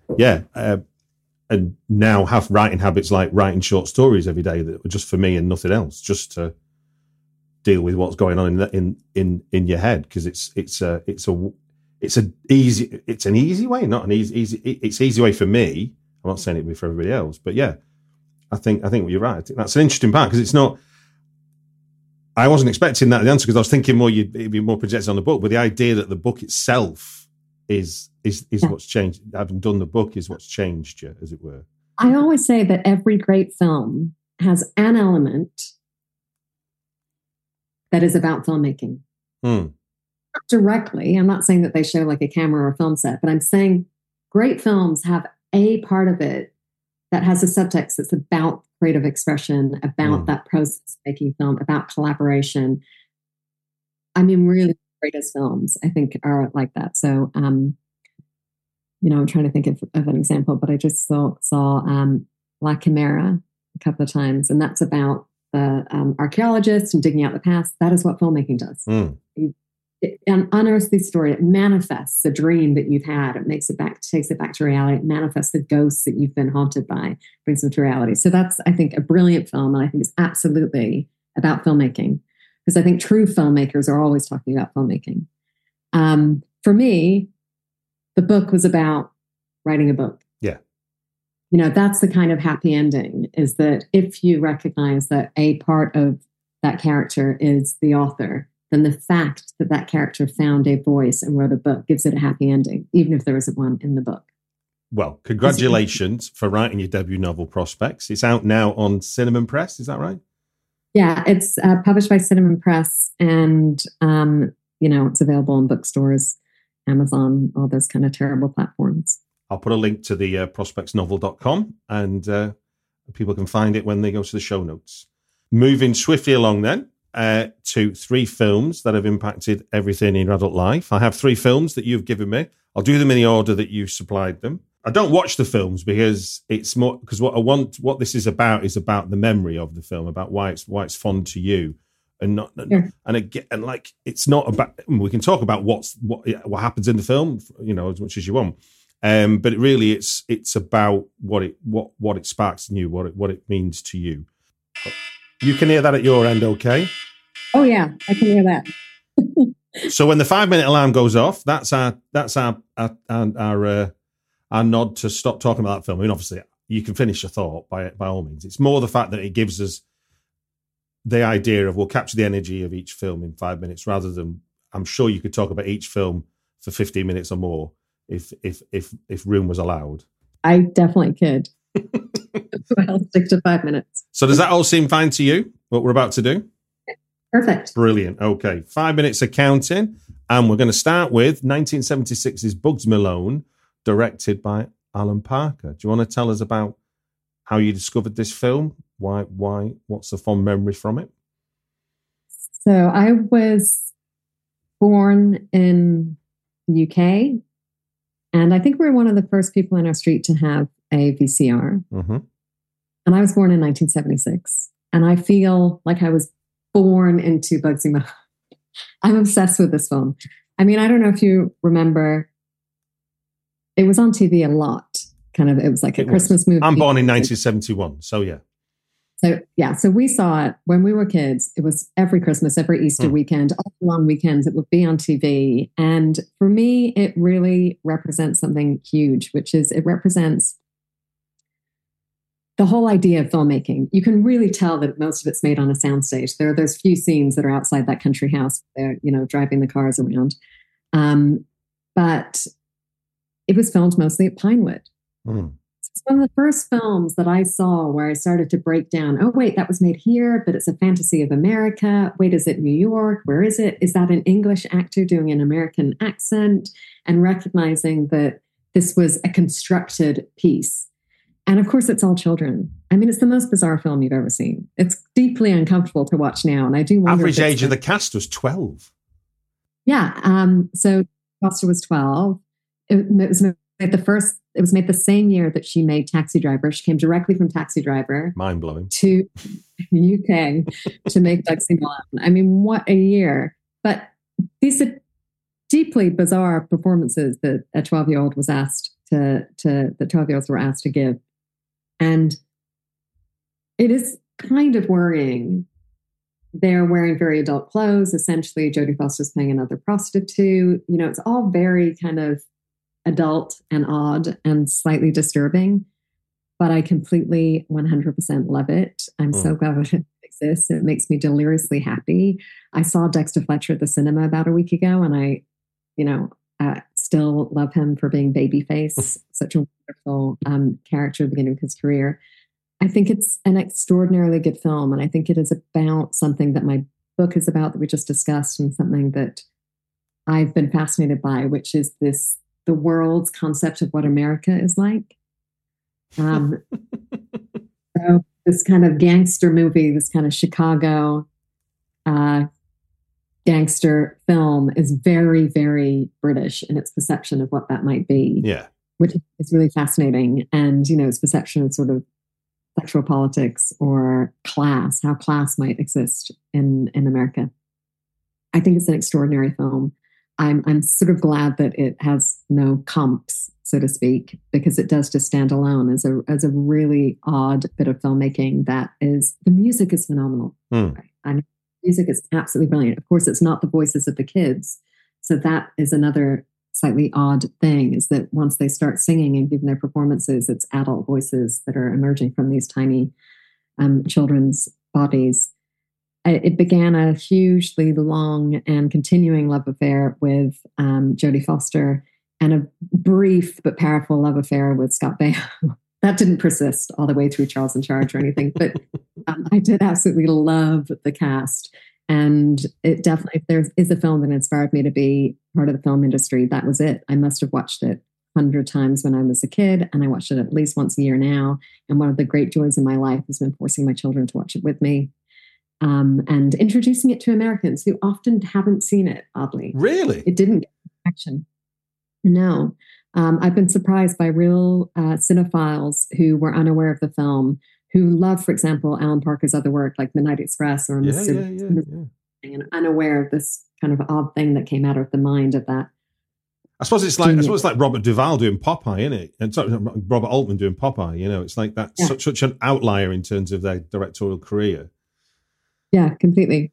and now have writing habits like writing short stories every day that were just for me and nothing else, just to deal with what's going on in your head, because it's an easy way, not an easy way for me. I'm not saying it would be for everybody else, but yeah, I think you're right. I think that's an interesting part, because it's not. I wasn't expecting that the answer, because I was thinking more it'd be more projected on the book, but the idea that the book itself is what's changed. Having done the book is what's changed you, as it were. I always say that every great film has an element that is about filmmaking. Not directly. I'm not saying that they show like a camera or a film set, but I'm saying great films have a part of it that has a subtext that's about creative expression, about that process of making film, about collaboration. Really greatest films, I think, are like that. So, I'm trying to think of an example, but I just saw La Chimera a couple of times, and that's about the archaeologist and digging out the past. That is what filmmaking does. It unearths the story. It manifests the dream that you've had. It takes it back to reality. It manifests the ghosts that you've been haunted by, brings them to reality. So that's, I think, a brilliant film. And I think it's absolutely about filmmaking, because I think true filmmakers are always talking about filmmaking. For me, the book was about writing a book. Yeah. That's the kind of happy ending, is that if you recognize that a part of that character is the author, then the fact that that character found a voice and wrote a book gives it a happy ending, even if there isn't one in the book. Well, congratulations for writing your debut novel, Prospects. It's out now on Cinnamon Press, is that right? Yeah, it's published by Cinnamon Press, and it's available in bookstores, Amazon, all those kind of terrible platforms. I'll put a link to the prospectsnovel.com, and people can find it when they go to the show notes. Moving swiftly along then to 3 films that have impacted everything in your adult life. I have 3 films that you've given me. I'll do them in the order that you supplied them. I don't watch the films because it's more because what this is about the memory of the film, about why it's fond to you, and not and like it's not about. We can talk about what happens in the film, as much as you want, but really it's about what it sparks in you, what it means to you. You can hear that at your end, okay? Oh yeah, I can hear that. So when the 5-minute alarm goes off, that's our nod to stop talking about that film. I mean, obviously, you can finish your thought by all means. It's more the fact that it gives us the idea of we'll capture the energy of each film in 5 minutes, rather than I'm sure you could talk about each film for 15 minutes or more if room was allowed. I definitely could. I'll stick to 5 minutes. So does that all seem fine to you, what we're about to do? Perfect. Brilliant. Okay, 5 minutes of counting, and we're going to start with 1976's Bugs Malone, directed by Alan Parker. Do you want to tell us about how you discovered this film? Why? What's the fond memory from it? So I was born in the UK, and I think we were one of the first people in our street to have a VCR. Mm-hmm. And I was born in 1976, and I feel like I was born into Bugsy Malone. I'm obsessed with this film. I mean, I don't know if you remember. It was on TV a lot. It was like a Christmas movie. I'm born in 1971, so yeah. So we saw it when we were kids. It was every Christmas, every Easter weekend, all the long weekends, it would be on TV. And for me, it really represents something huge, which is it represents the whole idea of filmmaking. You can really tell that most of it's made on a soundstage. There are those few scenes that are outside that country house. They're, driving the cars around. But it was filmed mostly at Pinewood. It's one of the first films that I saw where I started to break down, oh, wait, that was made here, but it's a fantasy of America. Wait, is it New York? Where is it? Is that an English actor doing an American accent? And recognizing that this was a constructed piece. And of course, it's all children. I mean, it's the most bizarre film you've ever seen. It's deeply uncomfortable to watch now. And I do wonder. Average age of the cast was 12. Yeah. So Foster was 12. It was made the same year that she made Taxi Driver. She came directly from Taxi Driver. Mind blowing. To UK to make Bugsy Malone. I mean, what a year. But these are deeply bizarre performances that a 12-year-old was asked the 12-year-olds were asked to give. And it is kind of worrying. They're wearing very adult clothes. Essentially, Jodie Foster's playing another prostitute. It's all very kind of adult and odd and slightly disturbing, but I completely 100% love it. I'm so glad it exists. It makes me deliriously happy. I saw Dexter Fletcher at the cinema about a week ago, and I still love him for being Babyface, such a wonderful character at the beginning of his career. I think it's an extraordinarily good film, and I think it is about something that my book is about that we just discussed, and something that I've been fascinated by, which is the world's concept of what America is like. So this kind of gangster movie, this kind of Chicago gangster film is very, very British in its perception of what that might be. Yeah. Which is really fascinating. And, its perception of sort of sexual politics or class, how class might exist in America. I think it's an extraordinary film. I'm sort of glad that it has no comps, so to speak, because it does just stand alone as a really odd bit of filmmaking. The music is phenomenal. Right? I mean, music is absolutely brilliant. Of course, it's not the voices of the kids, so that is another slightly odd thing. Is that once they start singing and giving their performances, it's adult voices that are emerging from these tiny children's bodies. It began a hugely long and continuing love affair with Jodie Foster, and a brief but powerful love affair with Scott Baio. That didn't persist all the way through Charles in Charge or anything, but I did absolutely love the cast. And it definitely, if there is a film that inspired me to be part of the film industry, that was it. I must have watched it 100 times when I was a kid, and I watched it at least once a year now. And one of the great joys in my life has been forcing my children to watch it with me, and introducing it to Americans who often haven't seen it, oddly. Really? It didn't get action. No. I've been surprised by real cinephiles who were unaware of the film, who love, for example, Alan Parker's other work like Midnight Express or and unaware of this kind of odd thing that came out of the mind of that. I suppose it's like Robert Duvall doing Popeye, isn't it? And Robert Altman doing Popeye. You know, it's like that's such an outlier in terms of their directorial career. Yeah, completely.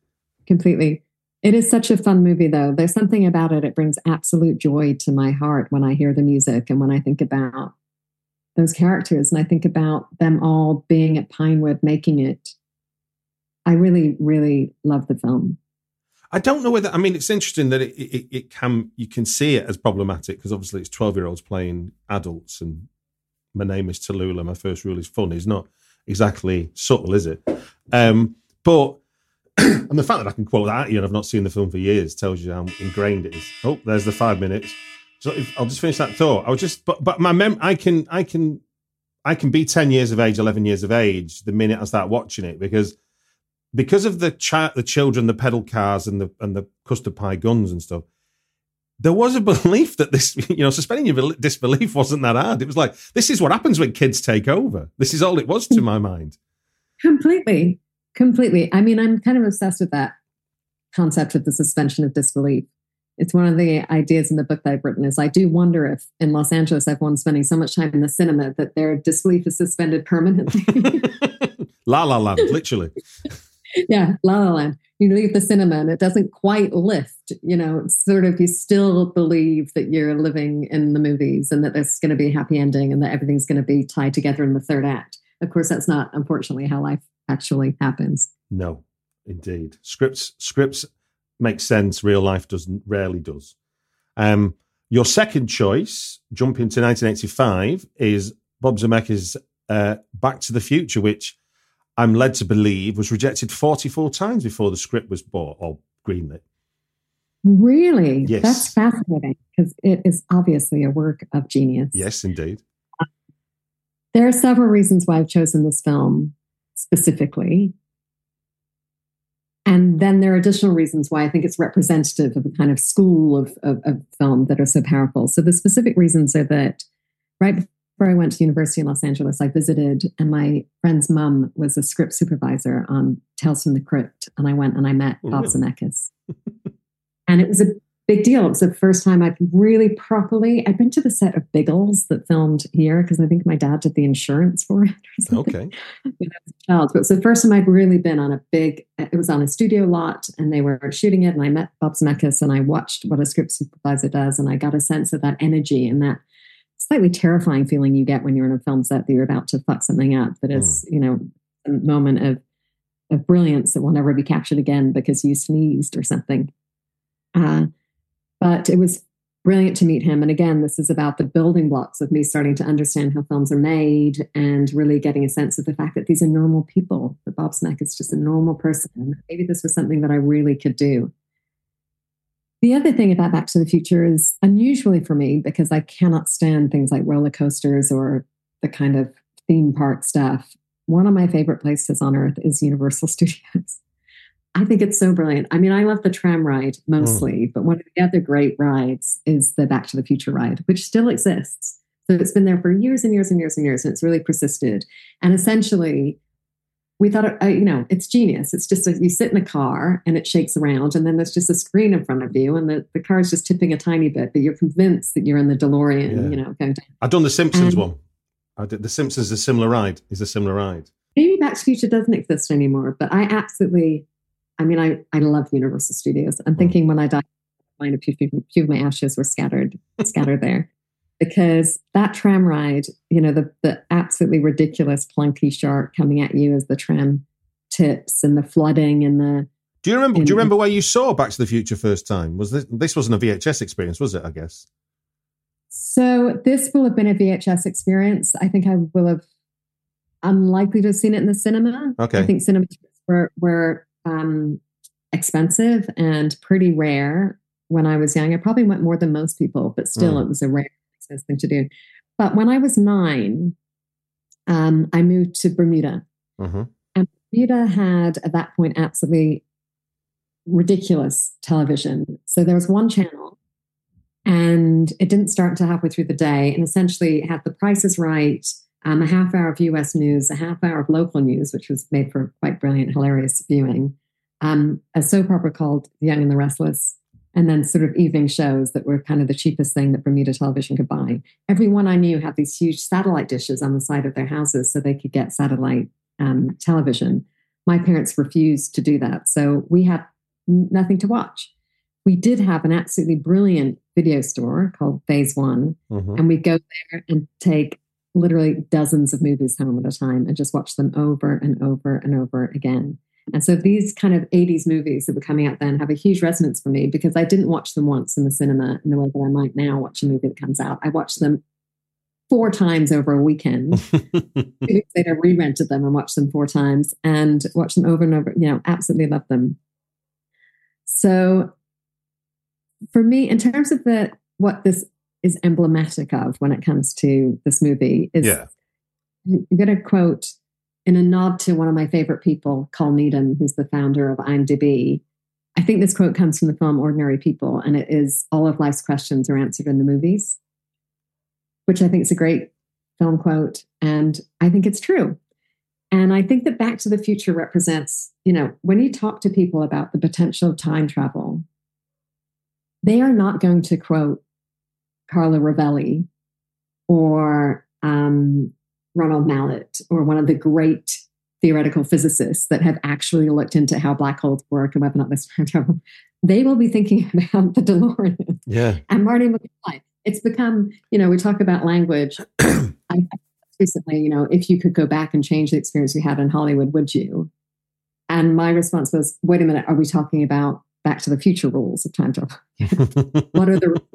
It is such a fun movie, though. There's something about it. It brings absolute joy to my heart when I hear the music and when I think about those characters and I think about them all being at Pinewood making it. I really, really love the film. I don't know whether, I mean, it's interesting that you can see it as problematic because obviously it's 12-year-olds playing adults and my name is Tallulah, my first rule is fun. It's not exactly subtle, is it? But and the fact that I can quote that at you and I've not seen the film for years tells you how ingrained it is. Oh, there's the 5 minutes. So I'll just finish that thought. But my I can be 10 years of age, 11 years of age the minute I start watching it because of the children, the pedal cars and the custard pie guns and stuff. There was a belief that this, suspending your disbelief wasn't that hard. It was like, this is what happens when kids take over. This is all it was to my mind. Completely. I mean, I'm kind of obsessed with that concept of the suspension of disbelief. It's one of the ideas in the book that I've written is I do wonder if in Los Angeles, everyone's spending so much time in the cinema that their disbelief is suspended permanently. La La Land, literally. Yeah, La La Land. You leave the cinema and it doesn't quite lift. It's sort of you still believe that you're living in the movies and that there's going to be a happy ending and that everything's going to be tied together in the third act. Of course, that's not, unfortunately, how life actually happens. No, indeed. Scripts make sense. Real life rarely does. Your second choice, jumping to 1985, is Bob Zemeckis' Back to the Future, which I'm led to believe was rejected 44 times before the script was bought or greenlit. Really? Yes. That's fascinating because it is obviously a work of genius. Yes, indeed. There are several reasons why I've chosen this film specifically. And then there are additional reasons why I think it's representative of the kind of school of film that are so powerful. So the specific reasons are that right before I went to university in Los Angeles, I visited, and my friend's mum was a script supervisor on Tales from the Crypt. And I went and I met Bob Zemeckis. And it was a big deal. It was the first time I'd really properly, I'd been to the set of Biggles that filmed here because I think my dad did the insurance for it or something. Okay. When I was a child. But it was the first time I'd really been on it was on a studio lot and they were shooting it and I met Bob Zemeckis and I watched what a script supervisor does and I got a sense of that energy and that slightly terrifying feeling you get when you're in a film set that you're about to fuck something up that is, a moment of brilliance that will never be captured again because you sneezed or something. But it was brilliant to meet him. And again, this is about the building blocks of me starting to understand how films are made and really getting a sense of the fact that these are normal people, that Bob Zemeckis is just a normal person. Maybe this was something that I really could do. The other thing about Back to the Future is unusually for me because I cannot stand things like roller coasters or the kind of theme park stuff. One of my favorite places on earth is Universal Studios. I think it's so brilliant. I mean, I love the tram ride mostly, but one of the other great rides is the Back to the Future ride, which still exists. So it's been there for years and years and years and years, and it's really persisted. And essentially, we thought, it's genius. It's just you sit in a car and it shakes around, and then there's just a screen in front of you, and the car is just tipping a tiny bit, but you're convinced that you're in the DeLorean, going down. I've done the Simpsons one. I did the Simpsons. Is a similar ride. Maybe Back to the Future doesn't exist anymore, but I love Universal Studios. I'm thinking when I die, a few of my ashes were scattered there. Because that tram ride, the absolutely ridiculous clunky shark coming at you as the tram tips and the flooding and the... Do you remember where you saw Back to the Future first time? Was this wasn't a VHS experience, was it, I guess? So this will have been a VHS experience. I think I will have unlikely to have seen it in the cinema. Okay. I think cinemas were expensive and pretty rare when I was young. I probably went more than most people, but still it was a rare thing to do. But when I was 9, I moved to Bermuda. Mm-hmm. And Bermuda had, at that point, absolutely ridiculous television. So there was one channel, and it didn't start until halfway through the day, and essentially it had The Price is Right, a half hour of US news, a half hour of local news, which was made for quite brilliant, hilarious viewing, a soap opera called The Young and the Restless, and then sort of evening shows that were kind of the cheapest thing that Bermuda television could buy. Everyone I knew had these huge satellite dishes on the side of their houses so they could get satellite television. My parents refused to do that, so we had nothing to watch. We did have an absolutely brilliant video store called Phase One, and we'd go there and take literally dozens of movies home at a time and just watch them over and over and over again. And so these kind of 80s movies that were coming out then have a huge resonance for me because I didn't watch them once in the cinema in the way that I might now watch a movie that comes out. I watched them 4 times over a weekend. 2 weeks later, re-rented them and watched them 4 times and watched them over and over. Absolutely loved them. So for me, in terms of what this is emblematic of when it comes to this movie is, I'm going to quote in a nod to one of my favorite people, Carl Needham, who's the founder of IMDb. I think this quote comes from the film Ordinary People, and it is, all of life's questions are answered in the movies, which I think is a great film quote. And I think it's true. And I think that Back to the Future represents, when you talk to people about the potential of time travel, they are not going to quote Carlo Rovelli or Ronald Mallett or one of the great theoretical physicists that have actually looked into how black holes work and whether or not there's time travel. They will be thinking about the DeLorean and Marty McFly. It's become, we talk about language. I recently, if you could go back and change the experience you had in Hollywood, would you? And my response was, wait a minute, are we talking about Back to the Future rules of time travel? What are the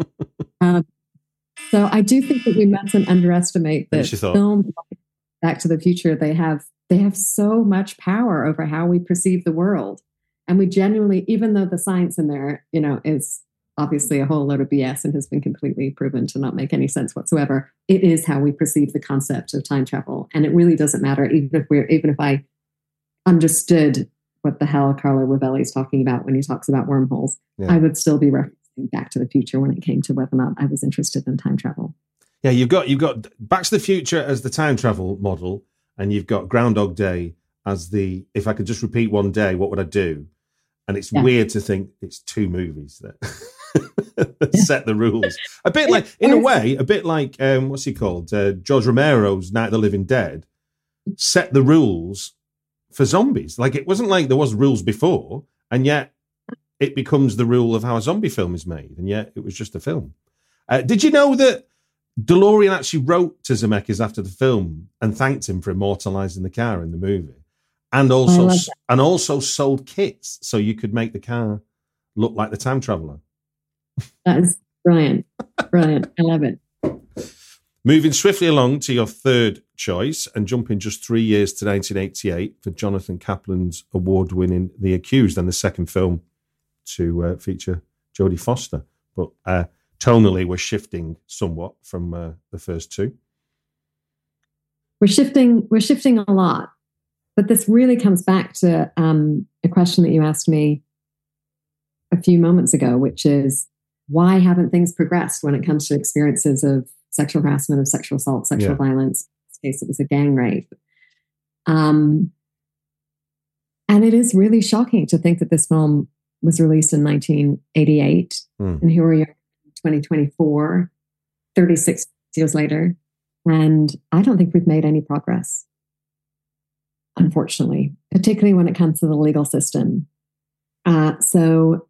so I do think that we mustn't underestimate that films like Back to the Future, they have so much power over how we perceive the world. And we genuinely, even though the science in there, is obviously a whole load of BS and has been completely proven to not make any sense whatsoever, it is how we perceive the concept of time travel. And it really doesn't matter, even if I understood what the hell Carlo Rovelli is talking about when he talks about wormholes, I would still be referencing Back to the Future when it came to whether or not I was interested in time travel. Yeah, you've got Back to the Future as the time travel model, and you've got Groundhog Day as the, if I could just repeat one day, what would I do? And it's weird to think it's 2 movies that set the rules. A bit like, in a way, a bit like, what's he called? George Romero's Night of the Living Dead set the rules for zombies. Like, it wasn't like there was rules before, and yet it becomes the rule of how a zombie film is made, and yet it was just a film. Did you know that DeLorean actually wrote to Zemeckis after the film and thanked him for immortalizing the car in the movie, and also sold kits so you could make the car look like the time traveler? That is brilliant. Brilliant. I love it. Moving swiftly along to your third choice and jumping just 3 years to 1988 for Jonathan Kaplan's award-winning The Accused, and the second film to feature Jodie Foster. But tonally, we're shifting somewhat from the first 2. We're shifting a lot, but this really comes back to a question that you asked me a few moments ago, which is, why haven't things progressed when it comes to experiences of sexual harassment, of sexual assault, sexual violence? In this case, it was a gang rape. And it is really shocking to think that this film was released in 1988, and here we are in 2024, 36 years later, and I don't think we've made any progress, unfortunately, particularly when it comes to the legal system. So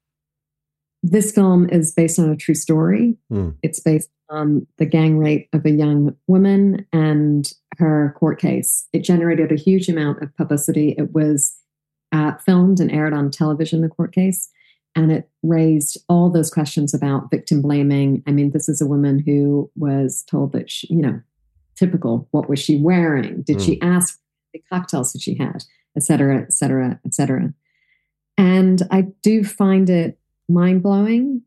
this film is based on a true story. It's based on the gang rape of a young woman and her court case. It generated a huge amount of publicity. It was filmed and aired on television, the court case, and it raised all those questions about victim blaming. I mean, this is a woman who was told that she, typical. What was she wearing? Did she ask the cocktails that she had, et cetera, et cetera, et cetera. And I do find it mind-blowing,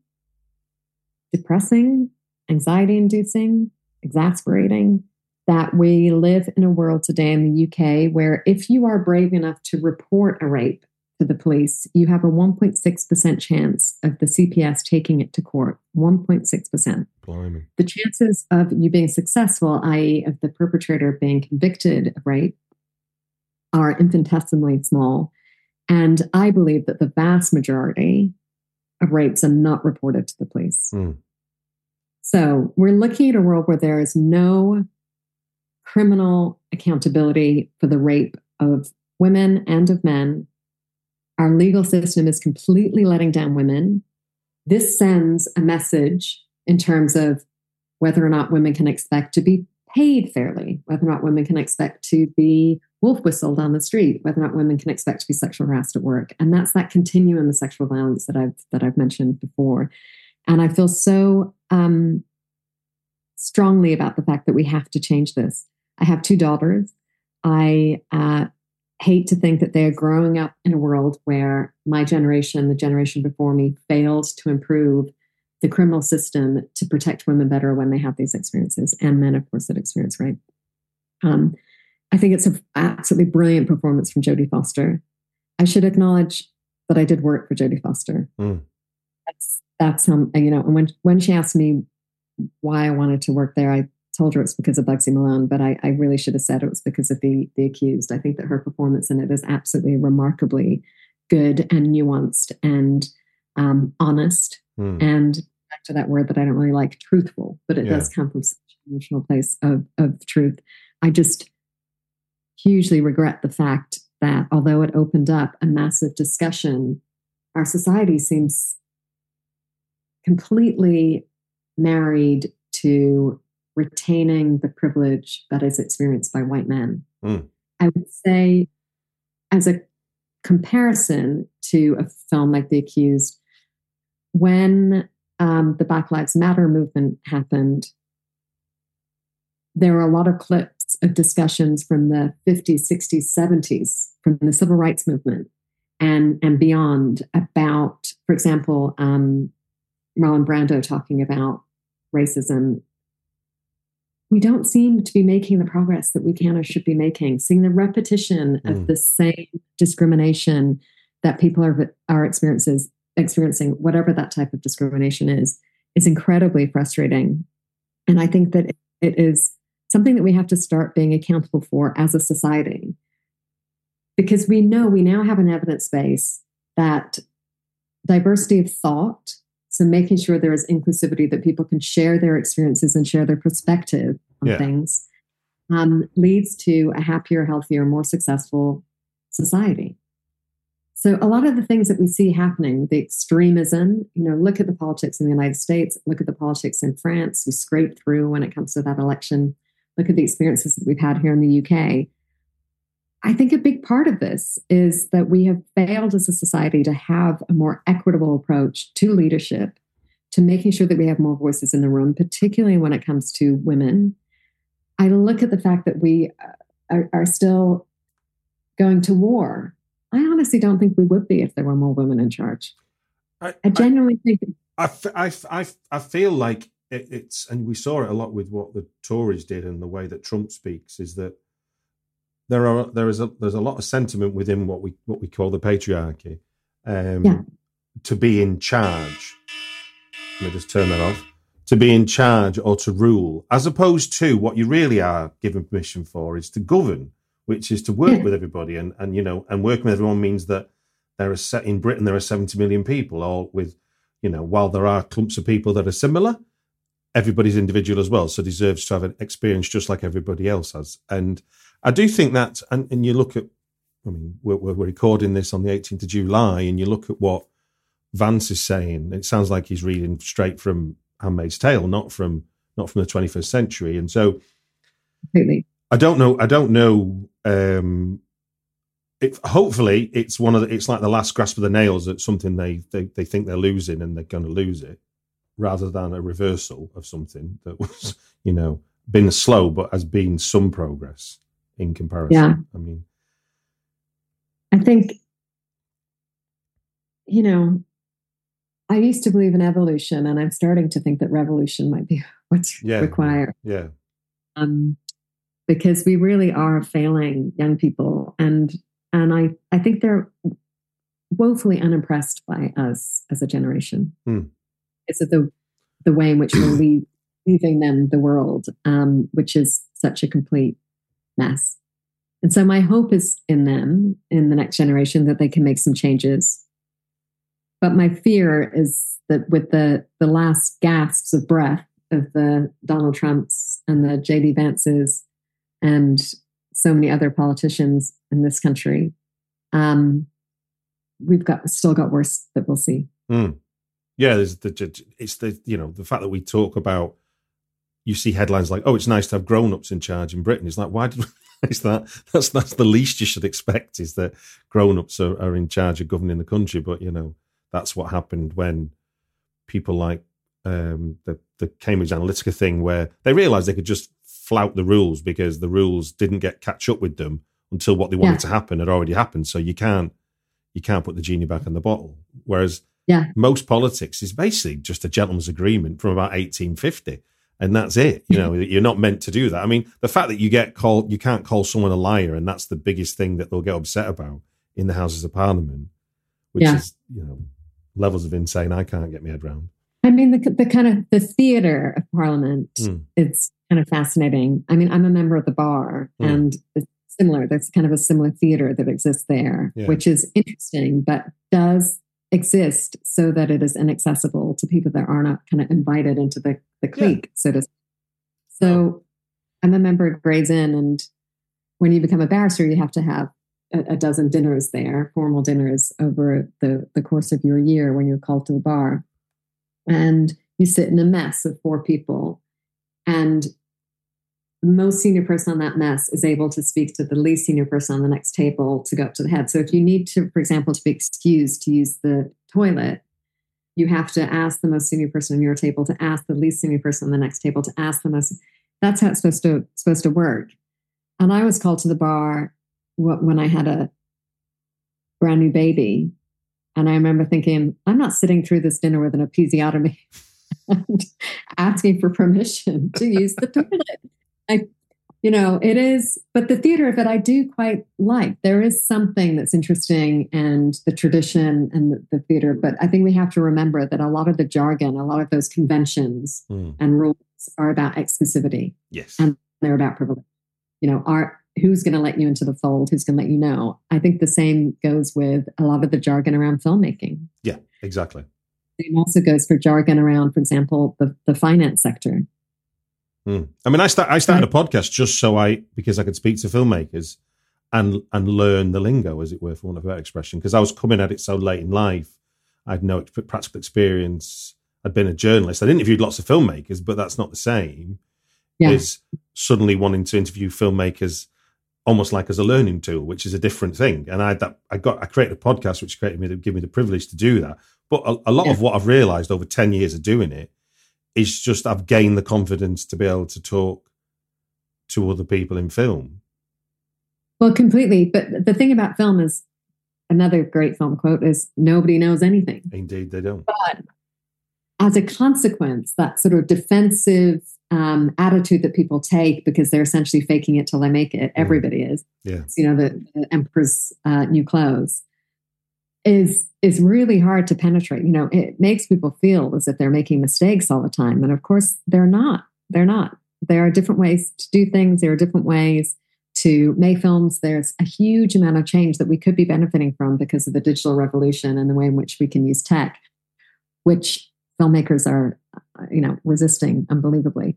depressing, anxiety-inducing, exasperating that we live in a world today in the UK where if you are brave enough to report a rape to the police, you have a 1.6% chance of the CPS taking it to court. 1.6%. Blimey. The chances of you being successful, i.e. of the perpetrator being convicted of rape, are infinitesimally small. And I believe that the vast majority of rapes are not reported to the police. So we're looking at a world where there is no criminal accountability for the rape of women and of men. Our legal system is completely letting down women. This sends a message in terms of whether or not women can expect to be paid fairly, whether or not women can expect to be wolf whistled on the street, whether or not women can expect to be sexually harassed at work. And that's that continuum of sexual violence that I've mentioned before. And I feel so strongly about the fact that we have to change this. I have 2 daughters. I hate to think that they're growing up in a world where my generation, the generation before me, failed to improve the criminal system to protect women better when they have these experiences, and men, of course, that experience rape. I think it's an absolutely brilliant performance from Jodie Foster. I should acknowledge that I did work for Jodie Foster. That's and when she asked me why I wanted to work there, I told her it's because of Bugsy Malone, but I really should have said it was because of the accused. I think that her performance in it is absolutely remarkably good and nuanced and honest. And back to that word that I don't really like, truthful, but it does come from such an emotional place of truth. I just hugely regret the fact that although it opened up a massive discussion, our society seems completely married to retaining the privilege that is experienced by white men. I would say, as a comparison to a film like The Accused, when the Black Lives Matter movement happened, there were a lot of clips of discussions from the 50s, 60s, 70s, from the civil rights movement and beyond about, for example, Marlon Brando talking about racism. We don't seem to be making the progress that we can or should be making, seeing the repetition of the same discrimination that people are experiencing, whatever that type of discrimination is incredibly frustrating. And I think that it is something that we have to start being accountable for as a society. Because we now have an evidence base that diversity of thought, so making sure there is inclusivity, that people can share their experiences and share their perspective on things, leads to a happier, healthier, more successful society. So a lot of the things that we see happening, the extremism, look at the politics in the United States, look at the politics in France, we scraped through when it comes to that election, look at the experiences that we've had here in the UK. I think a big part of this is that we have failed as a society to have a more equitable approach to leadership, to making sure that we have more voices in the room, particularly when it comes to women. I look at the fact that we are still going to war. I honestly don't think we would be if there were more women in charge. I genuinely think. I feel like it's, and we saw it a lot with what the Tories did and the way that Trump speaks, is that there's a lot of sentiment within what we call the patriarchy, to be in charge. Let me just turn that off. To be in charge or to rule, as opposed to what you really are given permission for is to govern, which is to work with everybody, and working with everyone means that in Britain there are 70 million people, all with, while there are clumps of people that are similar, everybody's individual as well, so deserves to have an experience just like everybody else has. And I do think that, and you look at, we're recording this on the 18th of July, and you look at what Vance is saying, it sounds like he's reading straight from Handmaid's Tale, not from the 21st century. And so, completely. I don't know. Hopefully, it's it's like the last grasp of the nails at something they think they're losing, and they're going to lose it, rather than a reversal of something that was, been slow, but has been some progress in comparison. Yeah. I mean, I think, I used to believe in evolution, and I'm starting to think that revolution might be what's required. Yeah. Because we really are failing young people, and I think they're woefully unimpressed by us as a generation. It's the way in which we're leaving them the world, which is such a complete mess. And so my hope is in them, in the next generation, that they can make some changes. But my fear is that with the last gasps of breath of the Donald Trumps and the J.D. Vances and so many other politicians in this country, we've still got worse that we'll see. Yeah, it's the fact that we talk about, you see headlines like, "Oh, it's nice to have grown-ups in charge in Britain." It's like, why did is that? That's the least you should expect, is that grown-ups are in charge of governing the country. But that's what happened when people like the Cambridge Analytica thing, where they realised they could just flout the rules because the rules didn't catch up with them until what they wanted to happen had already happened. So you can't put the genie back in the bottle. Whereas most politics is basically just a gentleman's agreement from about 1850. And that's it. You're not meant to do that. I mean, the fact that you can't call someone a liar, and that's the biggest thing that they'll get upset about in the Houses of Parliament, which is, levels of insane I can't get my head around. I mean, the kind of the theater of Parliament, it's kind of fascinating. I mean, I'm a member of the bar, and it's similar. There's kind of a similar theater that exists there, which is interesting, but does exist so that it is inaccessible to people that are not kind of invited into the clique, so to speak. So I'm a member of Gray's Inn, and when you become a barrister, you have to have a dozen dinners there, formal dinners over the course of your year when you're called to the bar. And you sit in a mess of 4 people, and the most senior person on that mess is able to speak to the least senior person on the next table to go up to the head. So if you need to, for example, to be excused to use the toilet, you have to ask the most senior person on your table to ask the least senior person on the next table to ask the most. That's how it's supposed to work. And I was called to the bar when I had a brand new baby. And I remember thinking, I'm not sitting through this dinner with an episiotomy and asking for permission to use the toilet. It is, but the theater of it, I do quite like. There is something that's interesting, and the tradition and the theater. But I think we have to remember that a lot of the jargon, a lot of those conventions and rules are about exclusivity. Yes. And they're about privilege. Who's going to let you into the fold? Who's going to let you know? I think the same goes with a lot of the jargon around filmmaking. Yeah, exactly. It also goes for jargon around, for example, the finance sector. I mean, I started a podcast just because I could speak to filmmakers and learn the lingo, as it were, for want of a better expression, because I was coming at it so late in life. I had no practical experience. I'd been a journalist. I'd interviewed lots of filmmakers, but that's not the same as suddenly wanting to interview filmmakers almost like as a learning tool, which is a different thing. And I created a podcast which gave me the privilege to do that. But a lot of what I've realized over 10 years of doing it is just I've gained the confidence to be able to talk to other people in film. Well, completely. But the thing about film is, another great film quote is, nobody knows anything. Indeed, they don't. But as a consequence, that sort of defensive attitude that people take because they're essentially faking it till they make it, everybody is. Yeah. It's, the emperor's new clothes is really hard to penetrate. It makes people feel as if they're making mistakes all the time. And of course, they're not. There are different ways to do things. There are different ways to make films. There's a huge amount of change that we could be benefiting from because of the digital revolution and the way in which we can use tech, which filmmakers are, resisting unbelievably.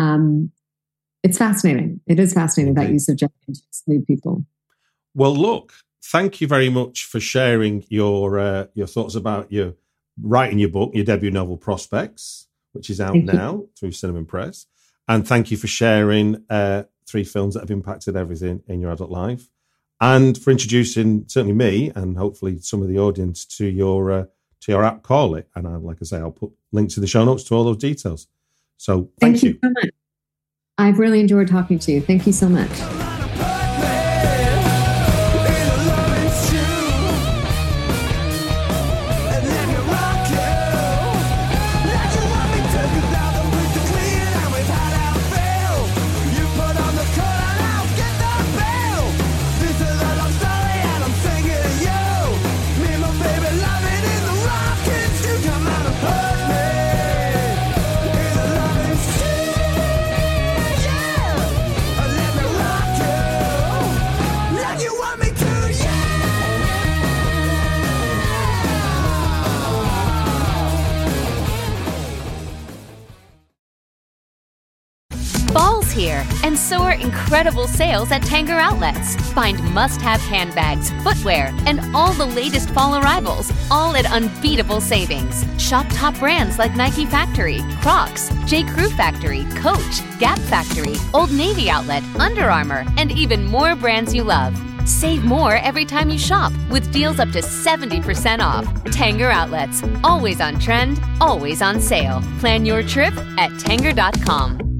It's fascinating. It is fascinating, that use of jargon to exclude people. Well, look, thank you very much for sharing your thoughts about your writing your book, your debut novel Prospects, which is out now through Cinnamon Press. And thank you for sharing 3 films that have impacted everything in your adult life, and for introducing certainly me and hopefully some of the audience to your app, Call It. And like I say, I'll put links in the show notes to all those details. So thank you so much. I've really enjoyed talking to you. Thank you so much. Fall's here, and so are incredible sales at Tanger Outlets. Find must-have handbags, footwear, and all the latest fall arrivals, all at unbeatable savings. Shop top brands like Nike Factory, Crocs, J. Crew Factory, Coach, Gap Factory, Old Navy Outlet, Under Armour, and even more brands you love. Save more every time you shop with deals up to 70% off. Tanger Outlets, always on trend, always on sale. Plan your trip at Tanger.com.